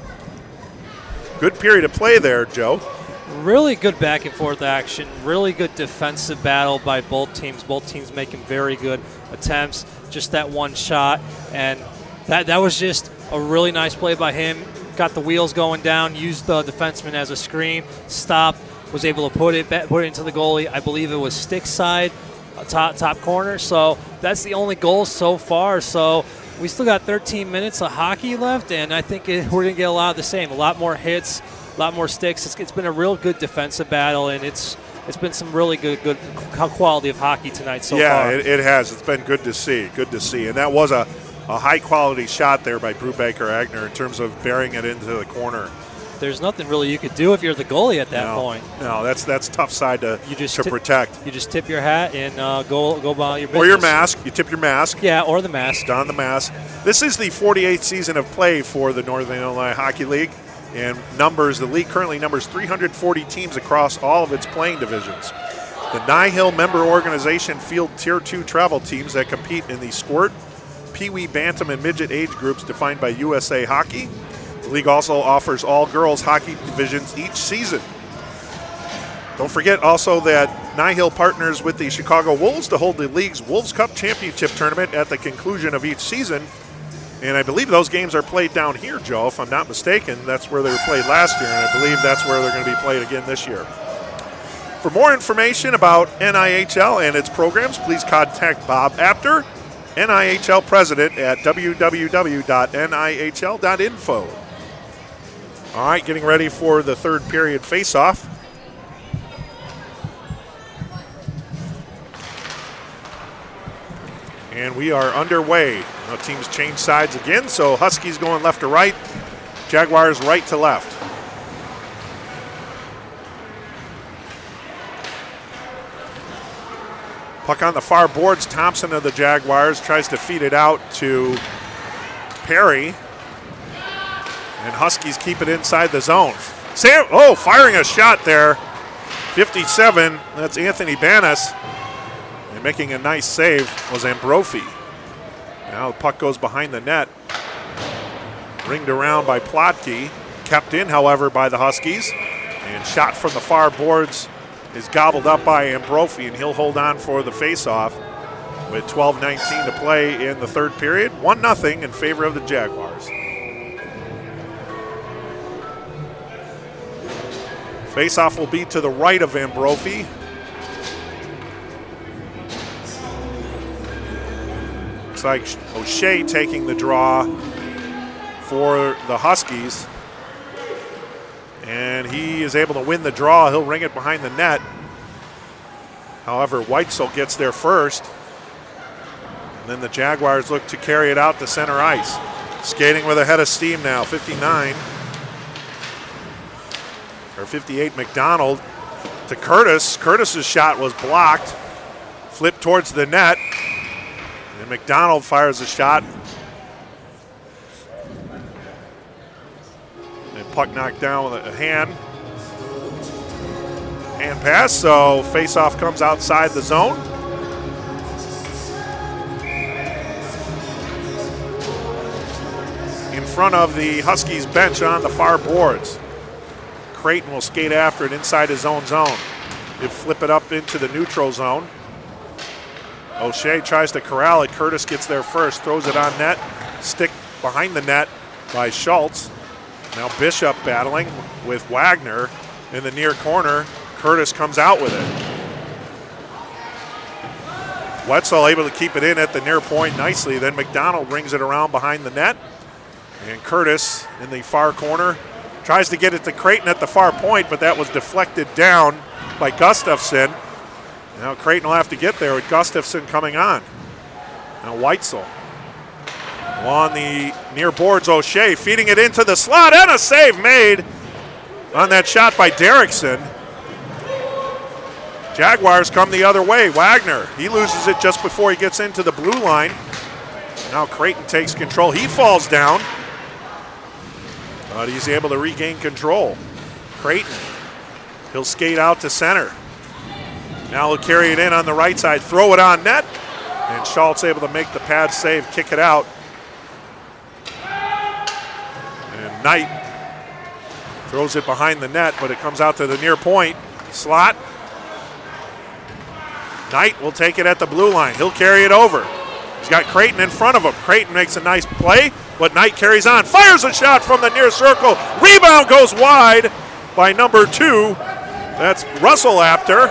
Speaker 1: Good period of play there, Joe.
Speaker 2: Really good back and forth action. Really good defensive battle by both teams. Both teams making very good attempts. Just that one shot, and that was just a really nice play by him. Got the wheels going down. Used the defenseman as a screen. Stopped. Was able to put it into the goalie. I believe it was stick side, top corner. So that's the only goal so far. So we still got 13 minutes of hockey left, and I think we're going to get a lot of the same. A lot more hits, a lot more sticks. It's been a real good defensive battle, and it's been some really good quality of hockey tonight so far.
Speaker 1: Yeah, it has. It's been good to see. Good to see. And that was a high-quality shot there by Brubaker-Egner in terms of burying it into the corner.
Speaker 2: There's nothing really you could do if you're the goalie at that point.
Speaker 1: No, that's tough side to protect.
Speaker 2: You just tip your hat and go about your business.
Speaker 1: Or your mask. You tip your mask.
Speaker 2: Yeah, or the mask.
Speaker 1: Don the mask. This is the 48th season of play for the Northern Illinois Hockey League. And the league currently numbers 340 teams across all of its playing divisions. The Nihil member organization field Tier 2 travel teams that compete in the squirt, Pee-wee, Bantam, and Midget age groups defined by USA Hockey. The league also offers all girls hockey divisions each season. Don't forget also that Nihil partners with the Chicago Wolves to hold the league's Wolves Cup Championship Tournament at the conclusion of each season. And I believe those games are played down here, Joe, if I'm not mistaken. That's where they were played last year, and I believe that's where they're going to be played again this year. For more information about NIHL and its programs, please contact Bob Apter, NIHL President, at www.nihl.info. All right, getting ready for the third period face-off. And we are underway. Now teams change sides again, so Huskies going left to right, Jaguars right to left. Puck on the far boards. Thompson of the Jaguars tries to feed it out to Perry. And Huskies keep it inside the zone. Firing a shot there. 57, that's Anthony Banas. And making a nice save was Ambrofi. Now the puck goes behind the net. Ringed around by Plotke. Kept in, however, by the Huskies. And shot from the far boards is gobbled up by Ambrofi, and he'll hold on for the faceoff with 12:19 to play in the third period. 1-0 in favor of the Jaguars. Faceoff will be to the right of Ambrofi. Looks like O'Shea taking the draw for the Huskies. And he is able to win the draw. He'll ring it behind the net. However, Weitzel gets there first. And then the Jaguars look to carry it out to center ice. Skating with a head of steam now, 59. or 58 McDonald to Curtis. Curtis's shot was blocked, flipped towards the net, and McDonald fires a shot. And puck knocked down with a hand pass, so face-off comes outside the zone. In front of the Huskies bench on the far boards. Creighton will skate after it inside his own zone. He'll flip it up into the neutral zone. O'Shea tries to corral it. Curtis gets there first, throws it on net. Stick behind the net by Schultz. Now Bishop battling with Wagner in the near corner. Curtis comes out with it. Wetzel able to keep it in at the near point nicely. Then McDonald brings it around behind the net. And Curtis in the far corner tries to get it to Creighton at the far point, but that was deflected down by Gustafson. Now Creighton will have to get there with Gustafson coming on. Now Weitzel. On the near boards, O'Shea feeding it into the slot, and a save made on that shot by Derrickson. Jaguars come the other way. Wagner, he loses it just before he gets into the blue line. Now Creighton takes control. He falls down, but he's able to regain control. Creighton, he'll skate out to center. Now he'll carry it in on the right side, throw it on net, and Schultz able to make the pad save, kick it out. And Knight throws it behind the net, but it comes out to the near point. Slot. Knight will take it at the blue line. He'll carry it over. He's got Creighton in front of him. Creighton makes a nice play, but Knight carries on. Fires a shot from the near circle. Rebound goes wide by number 2. That's Russell Apter.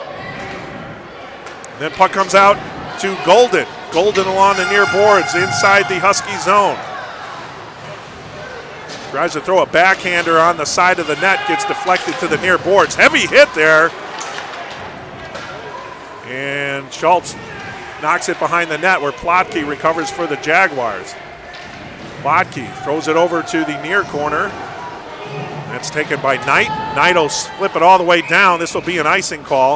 Speaker 1: Then puck comes out to Golden. Golden along the near boards inside the Husky zone. Tries to throw a backhander on the side of the net. Gets deflected to the near boards. Heavy hit there. And Schultz knocks it behind the net where Plotke recovers for the Jaguars. Plotke throws it over to the near corner. That's taken by Knight. Knight will flip it all the way down. This will be an icing call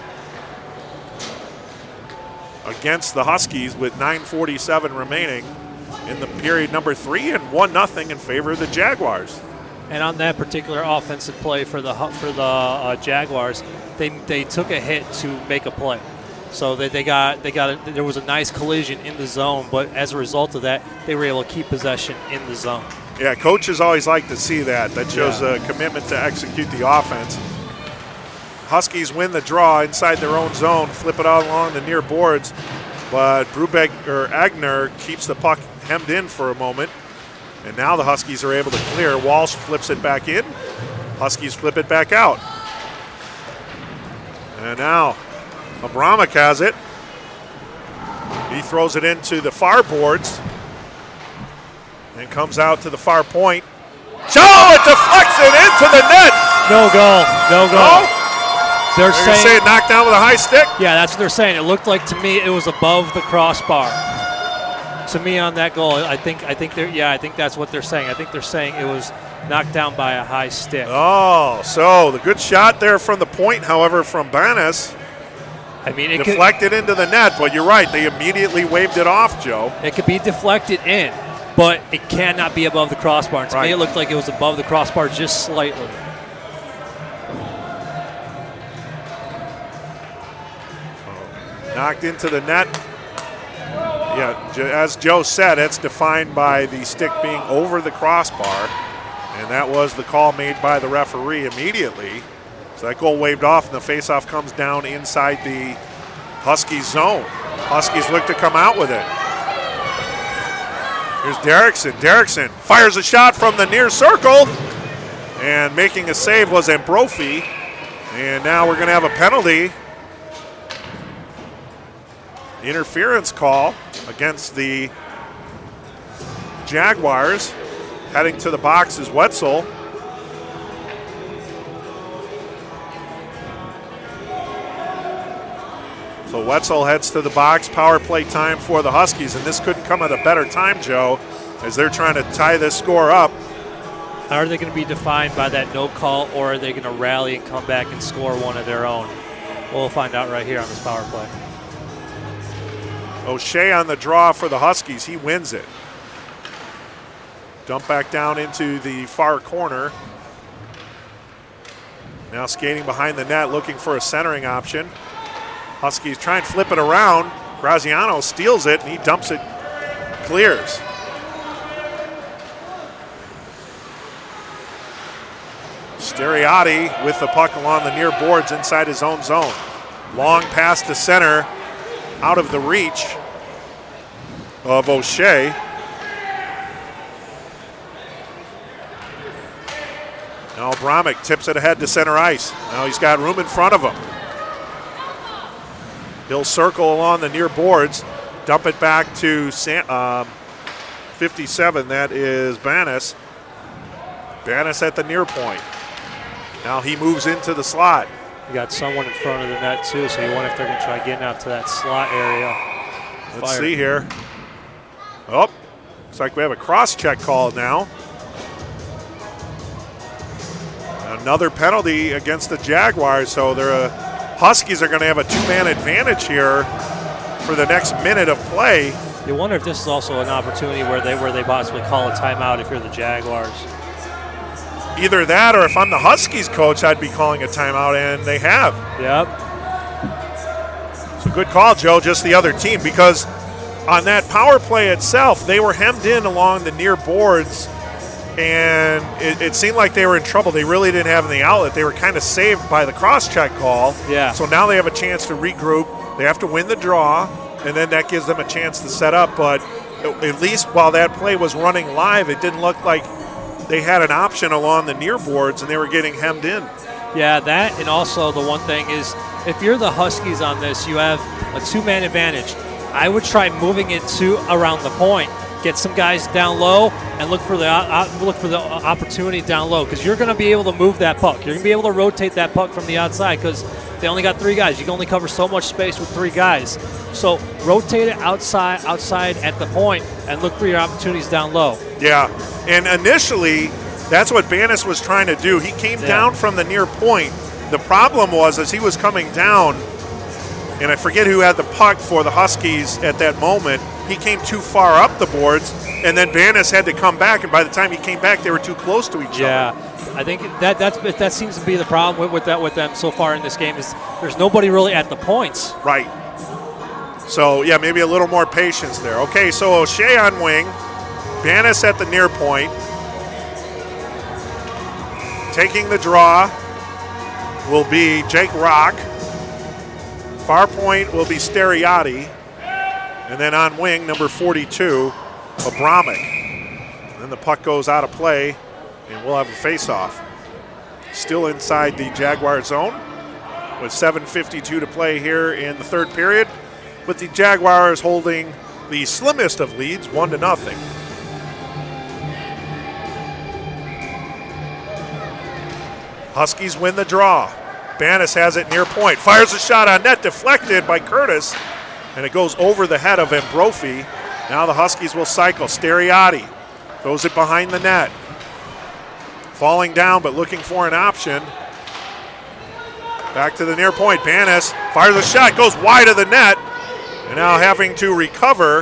Speaker 1: against the Huskies with 9:47 remaining in the period number 3, and 1-0 in favor of the Jaguars.
Speaker 2: And on that particular offensive play for the Jaguars, they took a hit to make a play. So there was a nice collision in the zone, but as a result of that, they were able to keep possession in the zone.
Speaker 1: Yeah, coaches always like to see that. That shows a commitment to execute the offense. Huskies win the draw inside their own zone, flip it out along the near boards, but Agner keeps the puck hemmed in for a moment, and now the Huskies are able to clear. Walsh flips it back in. Huskies flip it back out. And now Abramek has it. He throws it into the far boards and comes out to the far point. It deflects it into the net.
Speaker 2: No goal.
Speaker 1: No?
Speaker 2: They're saying
Speaker 1: knocked down with a high stick?
Speaker 2: Yeah, that's what they're saying. It looked like to me it was above the crossbar. To me on that goal, I think that's what they're saying. I think they're saying it was knocked down by a high stick.
Speaker 1: Oh, so the good shot there from the point, however, from Banas.
Speaker 2: I mean, it
Speaker 1: deflected into the net, but you're right. They immediately waved it off, Joe.
Speaker 2: It could be deflected in, but it cannot be above the crossbar. And to me, it looked like it was above the crossbar just slightly.
Speaker 1: Knocked into the net. Yeah, as Joe said, it's defined by the stick being over the crossbar, and that was the call made by the referee immediately. So that goal waved off, and the faceoff comes down inside the Huskies zone. Huskies look to come out with it. Here's Derrickson. Derrickson fires a shot from the near circle, and making a save was Ambrofi. And now we're going to have a penalty. Interference call against the Jaguars. Heading to the box is Wetzel. So Wetzel heads to the box. Power play time for the Huskies, and this couldn't come at a better time, Joe, as they're trying to tie this score up.
Speaker 2: Are they going to be defined by that no call, or are they going to rally and come back and score one of their own? We'll find out right here on this power play.
Speaker 1: O'Shea on the draw for the Huskies. He wins it. Dump back down into the far corner. Now skating behind the net, looking for a centering option. Huskies try and flip it around. Graziano steals it, and he dumps it, clears. Steriati with the puck along the near boards inside his own zone. Long pass to center, out of the reach of O'Shea. Now Abramik tips it ahead to center ice. Now he's got room in front of him. He'll circle along the near boards, dump it back to 57. That is Banas. Banas at the near point. Now he moves into the slot.
Speaker 2: You got someone in front of the net too, so you wonder if they're going to try getting out to that slot area.
Speaker 1: Let's see here. Oh, looks like we have a cross-check call now. Another penalty against the Jaguars, so the Huskies are going to have a two-man advantage here for the next minute of play.
Speaker 2: You wonder if this is also an opportunity where they possibly call a timeout if you're the Jaguars.
Speaker 1: Either that, or if I'm the Huskies coach, I'd be calling a timeout, and they have.
Speaker 2: Yep.
Speaker 1: So good call, Joe, just the other team, because on that power play itself, they were hemmed in along the near boards, and it seemed like they were in trouble. They really didn't have any outlet. They were kind of saved by the cross-check call.
Speaker 2: Yeah.
Speaker 1: So now they have a chance to regroup. They have to win the draw, and then that gives them a chance to set up. But at least while that play was running live, it didn't look like they had an option along the near boards, and they were getting hemmed in.
Speaker 2: Yeah, that, and also the one thing is, if you're the Huskies on this, you have a two-man advantage. I would try moving it to around the point, get some guys down low, and look for the opportunity down low, because you're going to be able to move that puck. You're going to be able to rotate that puck from the outside, because they only got three guys. You can only cover so much space with three guys. So rotate it outside at the point, and look for your opportunities down low.
Speaker 1: Yeah, and initially, that's what Banas was trying to do. He came down from the near point. The problem was, as he was coming down, and I forget who had the puck for the Huskies at that moment, he came too far up the boards, and then Banas had to come back, and by the time he came back, they were too close to each other.
Speaker 2: Yeah, I think that seems to be the problem with them so far in this game, is there's nobody really at the points.
Speaker 1: Right. So, yeah, maybe a little more patience there. Okay, so O'Shea on wing, Banas at the near point. Taking the draw will be Jake Rock. Far point will be Steriati. And then on wing, number 42, Abramik. And then the puck goes out of play, and we'll have a face-off. Still inside the Jaguar zone with 7:52 to play here in the third period, with the Jaguars holding the slimmest of leads, 1-0. Huskies win the draw. Banas has it near point. Fires a shot on net, deflected by Curtis, and it goes over the head of Ambrofi. Now the Huskies will cycle. Steriati throws it behind the net. Falling down, but looking for an option. Back to the near point. Banas fires a shot, goes wide of the net, and now having to recover.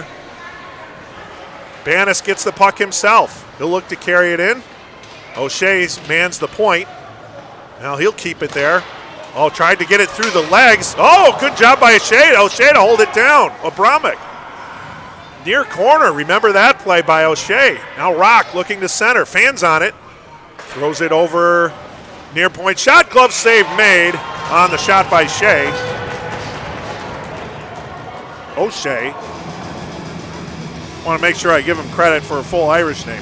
Speaker 1: Banas gets the puck himself. He'll look to carry it in. O'Shea mans the point. Now he'll keep it there. Oh, tried to get it through the legs. Oh, good job by O'Shea. O'Shea to hold it down. Abramik. Near corner. Remember that play by O'Shea. Now Rock looking to center. Fans on it. Throws it over near point. Shot, glove save made on the shot by Shea. O'Shea. Want to make sure I give him credit for a full Irish name.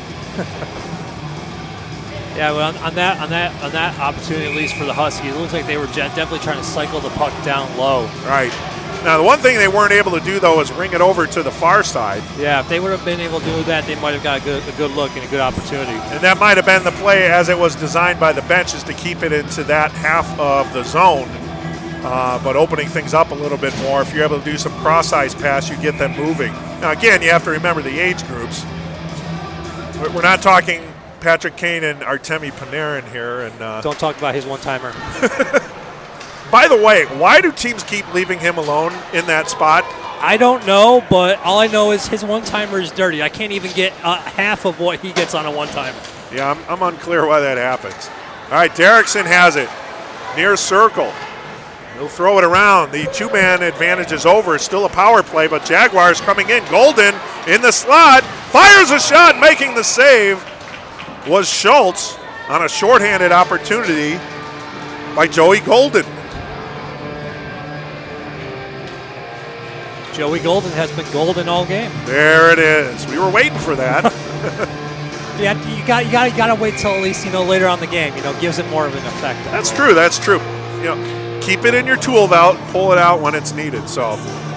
Speaker 2: Yeah, well, on that opportunity, at least for the Huskies, it looks like they were definitely trying to cycle the puck down low.
Speaker 1: Right. Now, the one thing they weren't able to do, though, is ring it over to the far side.
Speaker 2: Yeah, if they would have been able to do that, they might have got a good look and a good opportunity.
Speaker 1: And that might have been the play as it was designed by the bench, is to keep it into that half of the zone, but opening things up a little bit more. If you're able to do some cross-ice pass, you get them moving. Now, again, you have to remember the age groups. We're not talking Patrick Kane and Artemi Panarin here. And
Speaker 2: don't talk about his one-timer.
Speaker 1: by the way, why do teams keep leaving him alone in that spot?
Speaker 2: I don't know, but all I know is his one-timer is dirty. I can't even get half of what he gets on a one-timer.
Speaker 1: Yeah, I'm unclear why that happens. All right, Derrickson has it. Near circle. He'll throw it around. The two-man advantage is over. Still a power play, but Jaguars coming in. Golden in the slot. Fires a shot, making the save. Was Schultz on a shorthanded opportunity by Joey Golden.
Speaker 2: Joey Golden has been golden all game.
Speaker 1: There it is. We were waiting for that.
Speaker 2: Yeah, you got to wait till at least later on the game. Gives it more of an effect.
Speaker 1: That's true. That's true. Keep it in your tool belt. Pull it out when it's needed. So.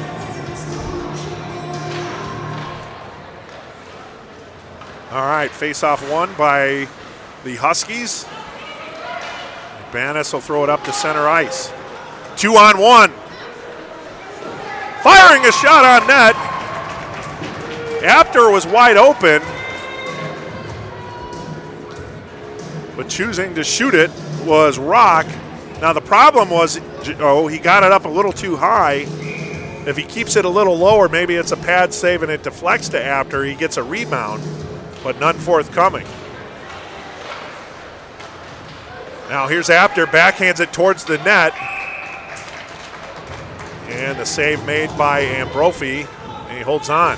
Speaker 1: All right, face-off won by the Huskies. Banas will throw it up to center ice. 2-on-1. Firing a shot on net. Apter was wide open, but choosing to shoot it was Rock. Now the problem was, he got it up a little too high. If he keeps it a little lower, maybe it's a pad save and it deflects to Apter. He gets a rebound, but none forthcoming. Now here's Apter, backhands it towards the net. And the save made by Ambrofi, and he holds on.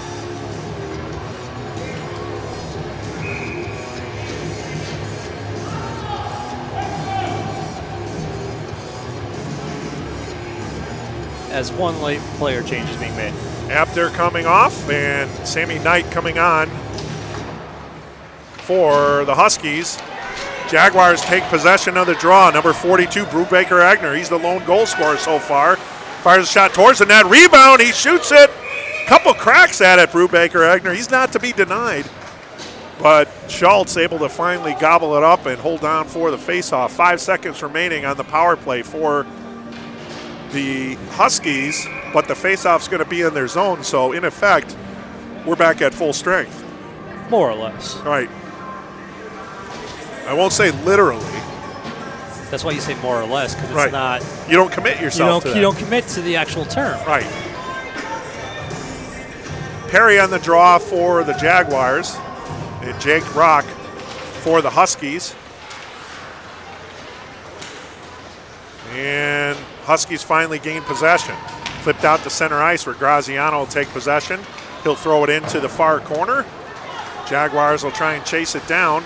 Speaker 2: As one late player change is being made.
Speaker 1: Apter coming off, and Sammy Knight coming on for the Huskies. Jaguars take possession of the draw. Number 42, Brubaker Agner. He's the lone goal scorer so far. Fires a shot towards the net. Rebound. He shoots it. Couple cracks at it, Brubaker Agner. He's not to be denied. But Schultz able to finally gobble it up and hold on for the faceoff. 5 seconds remaining on the power play for the Huskies, but the faceoff's going to be in their zone. So, in effect, we're back at full strength.
Speaker 2: More or less.
Speaker 1: All right. I won't say literally.
Speaker 2: That's why you say more or less, because it's not.
Speaker 1: You don't commit yourself to that.
Speaker 2: You don't commit to the actual term.
Speaker 1: Right. Perry on the draw for the Jaguars, and Jake Rock for the Huskies. And Huskies finally gain possession. Flipped out to center ice where Graziano will take possession. He'll throw it into the far corner. Jaguars will try and chase it down.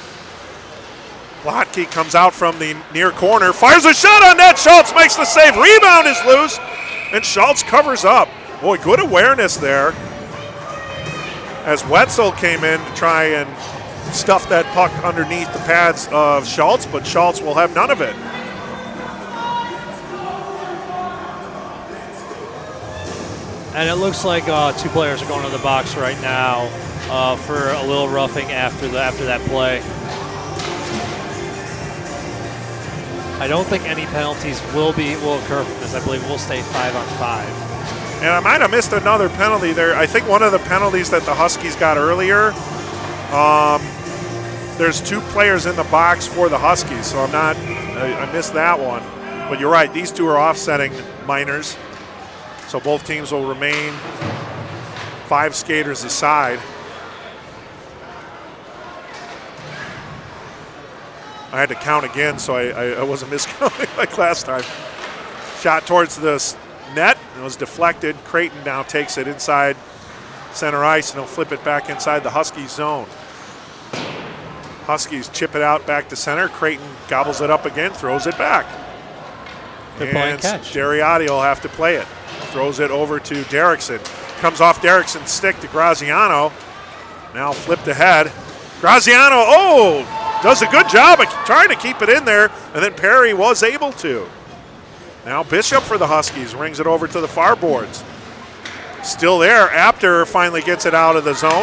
Speaker 1: Plotke comes out from the near corner, fires a shot on net. Schultz makes the save. Rebound is loose, and Schultz covers up. Boy, good awareness there as Wetzel came in to try and stuff that puck underneath the pads of Schultz, but Schultz will have none of it.
Speaker 2: And it looks like two players are going to the box right now for a little roughing after that play. I don't think any penalties will occur from this. I believe we'll stay 5-on-5.
Speaker 1: And I might have missed another penalty there. I think one of the penalties that the Huskies got earlier, there's two players in the box for the Huskies, so I missed that one. But you're right, these two are offsetting minors. So both teams will remain 5 skaters aside. I had to count again, so I wasn't miscounting like last time. Shot towards the net. It was deflected. Creighton now takes it inside center ice, and he'll flip it back inside the Huskies zone. Huskies chip it out back to center. Creighton gobbles it up again, throws it back.
Speaker 2: Good play and catch.
Speaker 1: Derriotti will have to play it. Throws it over to Derrickson. Comes off Derrickson's stick to Graziano. Now flipped ahead. Graziano, does a good job of trying to keep it in there, and then Perry was able to. Now Bishop for the Huskies rings it over to the far boards. Still there. Apter finally gets it out of the zone.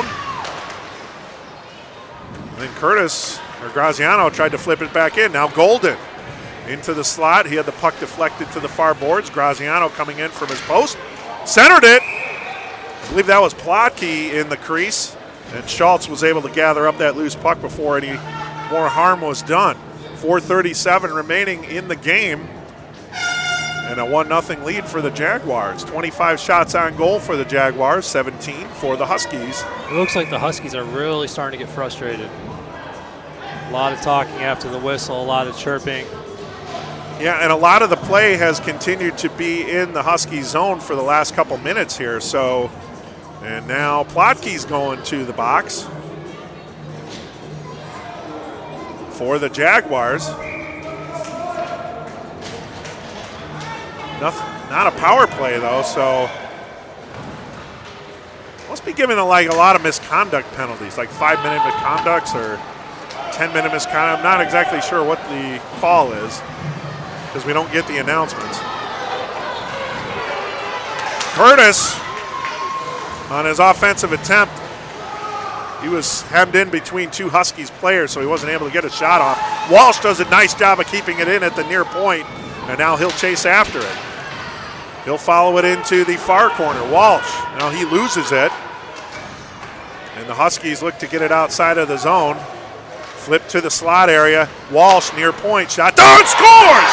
Speaker 1: And then Graziano tried to flip it back in. Now Golden into the slot. He had the puck deflected to the far boards. Graziano coming in from his post. Centered it. I believe that was Plotke in the crease. And Schultz was able to gather up that loose puck before any more harm was done. 4:37 remaining in the game. And a 1-0 lead for the Jaguars. 25 shots on goal for the Jaguars, 17 for the Huskies.
Speaker 2: It looks like the Huskies are really starting to get frustrated. A lot of talking after the whistle, a lot of chirping.
Speaker 1: Yeah, and a lot of the play has continued to be in the Husky zone for the last couple minutes here. So, and now Plotke's going to the box for the Jaguars. Not a power play though, so must be given a lot of misconduct penalties, like 5-minute misconducts or 10-minute misconduct. I'm not exactly sure what the call is because we don't get the announcements. Curtis on his offensive attempt. He was hemmed in between two Huskies players, so he wasn't able to get a shot off. Walsh does a nice job of keeping it in at the near point, and now he'll chase after it. He'll follow it into the far corner. Walsh, now he loses it. And the Huskies look to get it outside of the zone. Flip to the slot area. Walsh near point. Shot down, scores!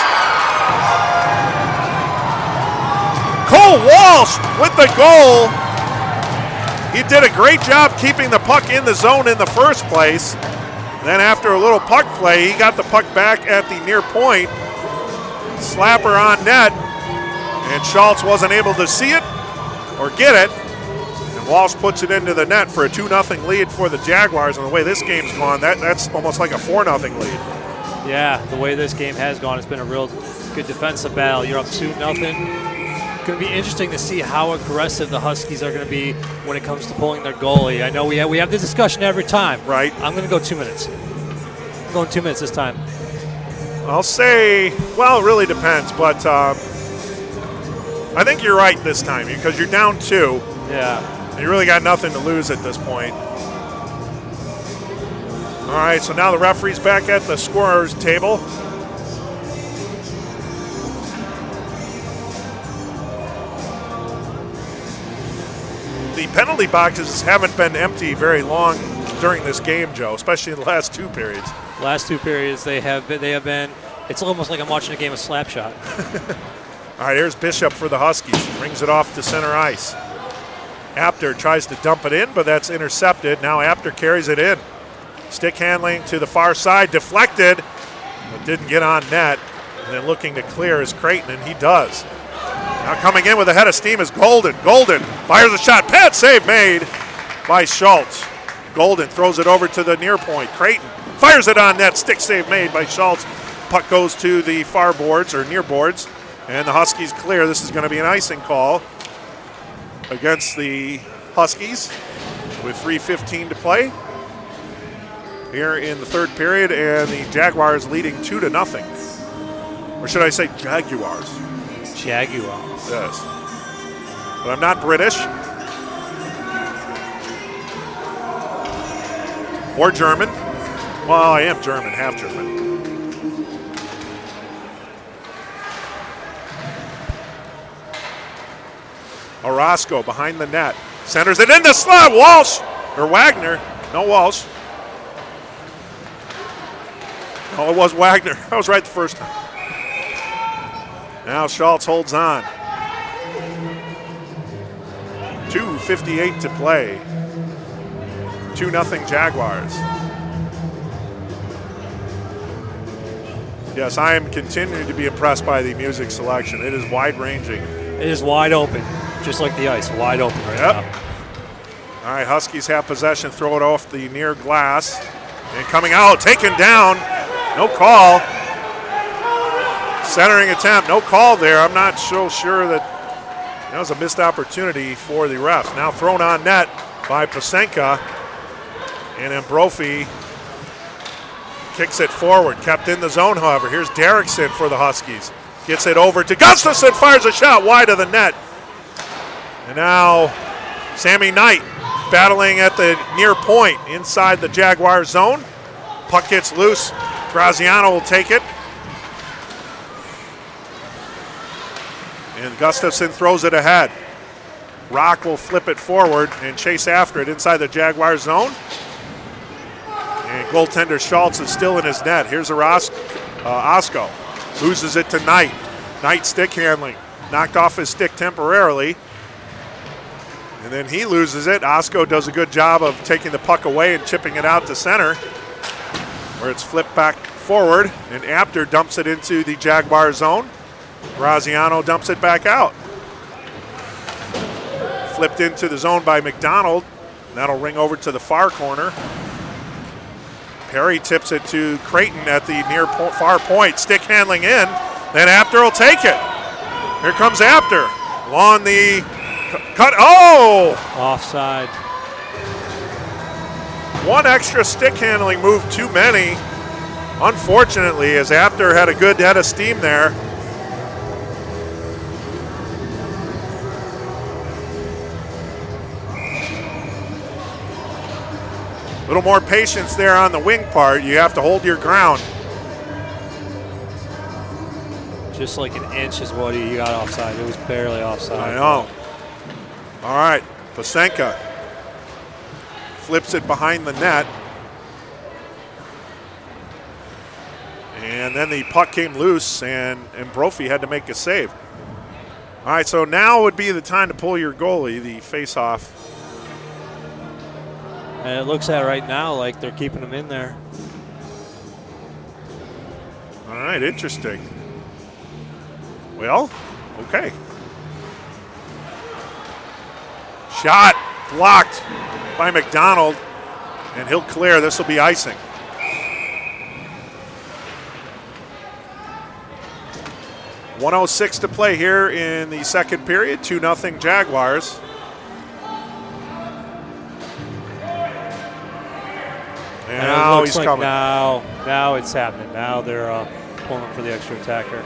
Speaker 1: Cole Walsh with the goal. He did a great job keeping the puck in the zone in the first place. Then after a little puck play, he got the puck back at the near point. Slapper on net. And Schultz wasn't able to see it or get it. And Walsh puts it into the net for a 2-0 lead for the Jaguars. And the way this game's gone, that's almost like a 4-0 lead.
Speaker 2: Yeah, the way this game has gone, it's been a real good defensive battle. You're up 2-0. Going to be interesting to see how aggressive the Huskies are going to be when it comes to pulling their goalie. I know we have this discussion every time.
Speaker 1: Right.
Speaker 2: I'm going to go 2 minutes. I'm going 2 minutes this time.
Speaker 1: I'll say, well, it really depends, but I think you're right this time because you're down 2.
Speaker 2: Yeah.
Speaker 1: And you really got nothing to lose at this point. All right, so now the referee's back at the scorer's table. The penalty boxes haven't been empty very long during this game, Joe, especially in the last 2 periods.
Speaker 2: Last 2 periods, they have been. It's almost like I'm watching a game of Slapshot.
Speaker 1: All right, here's Bishop for the Huskies. Brings it off to center ice. Apter tries to dump it in, but that's intercepted. Now Apter carries it in. Stick handling to the far side, deflected, but didn't get on net. And then looking to clear is Creighton, and he does. Now coming in with a head of steam is Golden. Golden fires a shot. Pad save made by Schultz. Golden throws it over to the near point. Creighton fires it on net. Stick save made by Schultz. Puck goes to the far boards or near boards. And the Huskies clear. This is going to be an icing call against the Huskies with 3:15 to play here in the third period. And the Jaguars leading 2-0. Or should I say Jaguars?
Speaker 2: Jaguars.
Speaker 1: Yes. But I'm not British. Or German. Well, I am German, half German. Orozco behind the net. Centers it in the slot. Walsh. Or Wagner. No, Walsh. No, it was Wagner. I was right the first time. Now Schultz holds on. 2:58 to play. 2-0 Jaguars. Yes, I am continuing to be impressed by the music selection. It is wide-ranging.
Speaker 2: It is wide open, just like the ice, wide open right now.
Speaker 1: All right, Huskies have possession. Throw it off the near glass. And coming out, taken down. No call. Centering attempt, no call there. I'm not so sure that was a missed opportunity for the refs. Now thrown on net by Pasenka. And Ambrofi kicks it forward. Kept in the zone, however. Here's Derrickson for the Huskies. Gets it over to Gustafson. Fires a shot wide of the net. And now Sammy Knight battling at the near point inside the Jaguar zone. Puck gets loose. Graziano will take it. And Gustafson throws it ahead. Rock will flip it forward and chase after it inside the Jaguar zone. And goaltender Schultz is still in his net. Here's Osko. Loses it to Knight. Knight stick handling. Knocked off his stick temporarily. And then he loses it. Osko does a good job of taking the puck away and chipping it out to center, where it's flipped back forward, and Apter dumps it into the Jaguar zone. Graziano dumps it back out. Flipped into the zone by McDonald. That'll ring over to the far corner. Perry tips it to Creighton at the near far point. Stick handling in. Then Apter will take it. Here comes Apter. Along the cut. Oh!
Speaker 2: Offside.
Speaker 1: One extra stick handling move too many. Unfortunately, as Apter had a good head of steam there. A little more patience there on the wing part. You have to hold your ground.
Speaker 2: Just like an inch is what he got offside. It was barely offside.
Speaker 1: I know. All right, Pasenka flips it behind the net. And then the puck came loose, and Brophy had to make a save. All right, so now would be the time to pull your goalie, the face-off.
Speaker 2: And it looks at right now like they're keeping him in there.
Speaker 1: All right, interesting. Well, okay. Shot blocked by McDonald, and he'll clear. This will be icing. .106 to play here in the second period. 2-0 Jaguars. And now he's
Speaker 2: like
Speaker 1: coming.
Speaker 2: Now it's happening. Now they're pulling for the extra attacker.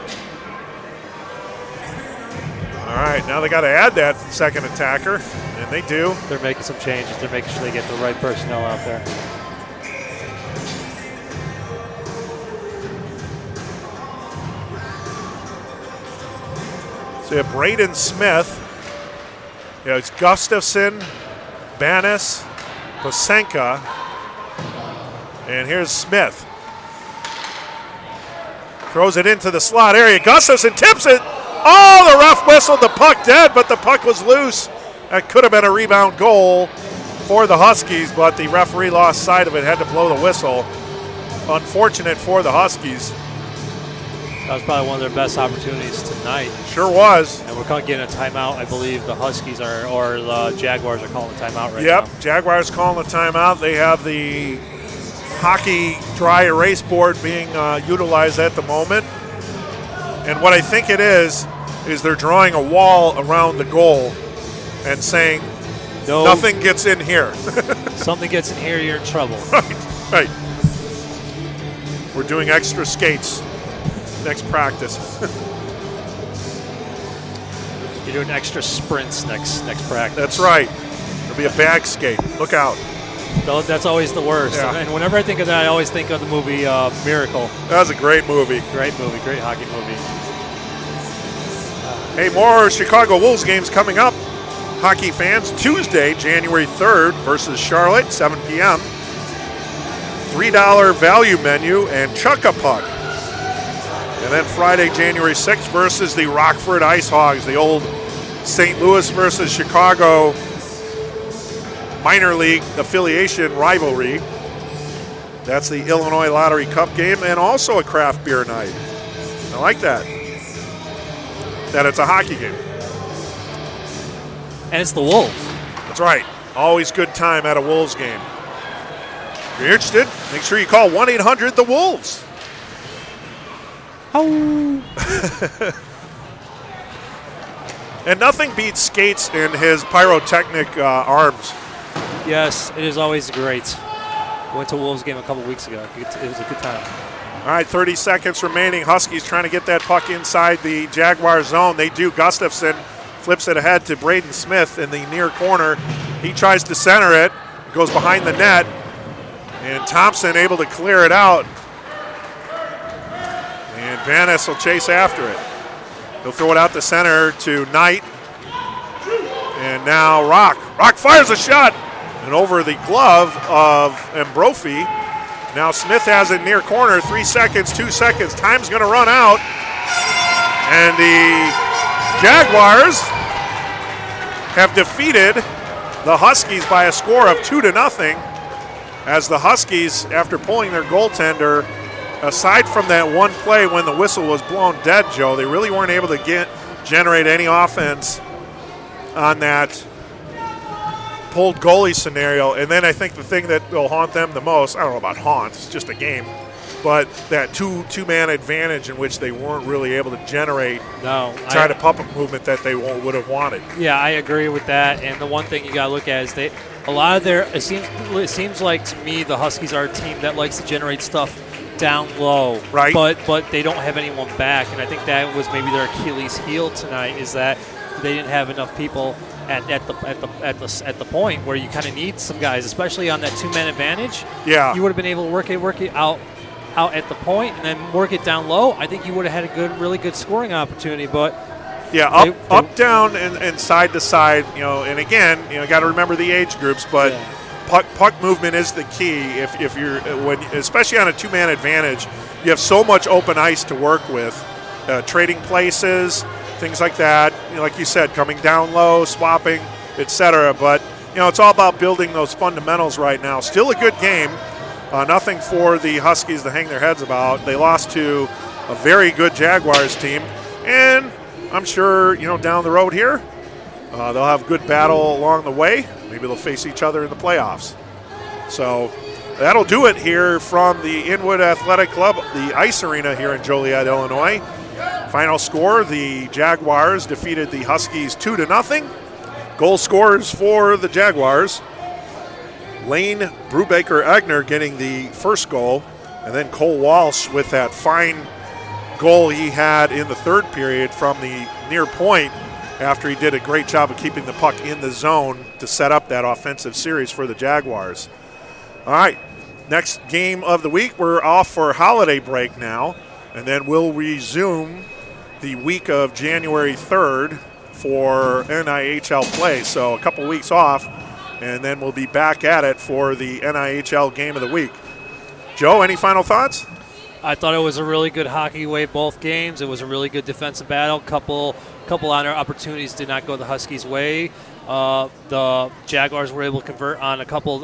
Speaker 1: All right, now they got to add that second attacker, and they do.
Speaker 2: They're making some changes. They're making sure they get the right personnel out there.
Speaker 1: So you have Braden Smith. You know, it's Gustafson, Banis, Pasenka, and here's Smith. Throws it into the slot area. Gustafson tips it. Oh, the ref whistled the puck dead, but the puck was loose. That could have been a rebound goal for the Huskies, but the referee lost sight of it, had to blow the whistle. Unfortunate for the Huskies.
Speaker 2: That was probably one of their best opportunities tonight.
Speaker 1: Sure was.
Speaker 2: And we're getting a timeout. I believe the Huskies or the Jaguars are calling a timeout right now.
Speaker 1: Yep, Jaguars calling a timeout. They have the hockey dry erase board being utilized at the moment. And what I think it is they're drawing a wall around the goal and saying,
Speaker 2: no,
Speaker 1: nothing gets in here.
Speaker 2: Something gets in here, you're in trouble.
Speaker 1: Right. We're doing extra skates next practice.
Speaker 2: You're doing extra sprints next practice.
Speaker 1: That's right. There'll be a bag skate. Look out.
Speaker 2: That's always the worst.
Speaker 1: Yeah.
Speaker 2: And whenever I think of that, I always think of the movie Miracle.
Speaker 1: That was a great movie.
Speaker 2: Great movie. Great hockey movie.
Speaker 1: Hey, more Chicago Wolves games coming up. Hockey fans, Tuesday, January 3rd versus Charlotte, 7 p.m. $3 value menu and Chuck-a-Puck. And then Friday, January 6th versus the Rockford Ice Hogs, the old St. Louis versus Chicago minor league affiliation rivalry. That's the Illinois Lottery Cup game and also a craft beer night. I like that. That it's a hockey game.
Speaker 2: And it's the Wolves.
Speaker 1: That's right. Always good time at a Wolves game. If you're interested, make sure you call 1-800-THE-WOLVES.
Speaker 2: Oh.
Speaker 1: And nothing beats Skates in his pyrotechnic arms.
Speaker 2: Yes, it is always great. Went to a Wolves game a couple weeks ago. It was a good time.
Speaker 1: All right, 30 seconds remaining. Huskies trying to get that puck inside the Jaguar zone. They do. Gustafson flips it ahead to Braden Smith in the near corner. He tries to center it. It goes behind the net. And Thompson able to clear it out. And Banis will chase after it. He'll throw it out the center to Knight. And now Rock. Rock fires a shot. And over the glove of Ambrofi. Now Smith has it near corner. 3 seconds, 2 seconds. Time's going to run out. And the Jaguars have defeated the Huskies by a score of 2-0. As the Huskies, after pulling their goaltender, aside from that one play when the whistle was blown dead, Joe, they really weren't able to generate any offense on that pulled goalie scenario. And then I think the thing that will haunt them the most, I don't know about haunt, it's just a game, but that two-man advantage in which they weren't really able to generate try to puppet movement that they would have wanted.
Speaker 2: Yeah, I agree with that. And the one thing you got to look at is it seems like to me the Huskies are a team that likes to generate stuff down low,
Speaker 1: right?
Speaker 2: But they don't have anyone back, and I think that was maybe their Achilles heel tonight, is that they didn't have enough people at the point where you kind of need some guys, especially on that two-man advantage.
Speaker 1: Yeah,
Speaker 2: you would have been able to work it out at the point and then work it down low. I think you would have had a really good scoring opportunity, but.
Speaker 1: Yeah, up, down, and side to side. And again, got to remember the age groups, but puck movement is the key. If you're especially on a two-man advantage, you have so much open ice to work with, trading places, things like that. Like you said, coming down low, swapping, etc. But it's all about building those fundamentals right now. Still a good game. Nothing for the Huskies to hang their heads about. They lost to a very good Jaguars team, and I'm sure, down the road here, they'll have a good battle along the way. Maybe they'll face each other in the playoffs. So that'll do it here from the Inwood Athletic Club, the Ice Arena here in Joliet, Illinois. Final score, the Jaguars defeated the Huskies 2-0. Goal scorers for the Jaguars, Lane Brubaker-Egner getting the first goal, and then Cole Walsh with that fine goal he had in the third period from the near point after he did a great job of keeping the puck in the zone to set up that offensive series for the Jaguars. All right, next game of the week, we're off for holiday break now, and then we'll resume the week of January 3rd for NIHL play. So a couple weeks off, and then we'll be back at it for the NIHL game of the week. Joe, any final thoughts?
Speaker 2: I thought it was a really good hockey way, both games. It was a really good defensive battle. Couple honor opportunities did not go the Huskies' way. The Jaguars were able to convert on a couple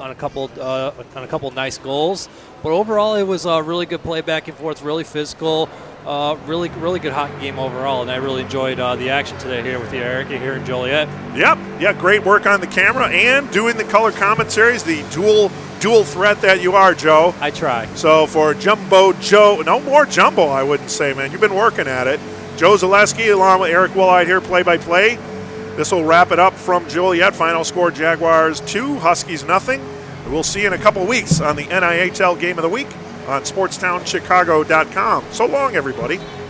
Speaker 2: nice goals. But overall, it was a really good play back and forth, really physical, really good hockey game overall. And I really enjoyed the action today here with you, Eric, here in Joliet.
Speaker 1: Yep, yeah, great work on the camera and doing the color commentaries, the dual threat that you are, Joe.
Speaker 2: I try.
Speaker 1: So for Jumbo Joe, no more Jumbo, I wouldn't say, man. You've been working at it. Joe Zaleski along with Eric Willite here, play-by-play. This will wrap it up from Joliet. Final score, Jaguars 2, Huskies nothing. We'll see you in a couple weeks on the NIHL Game of the Week on SportsTownChicago.com. So long, everybody.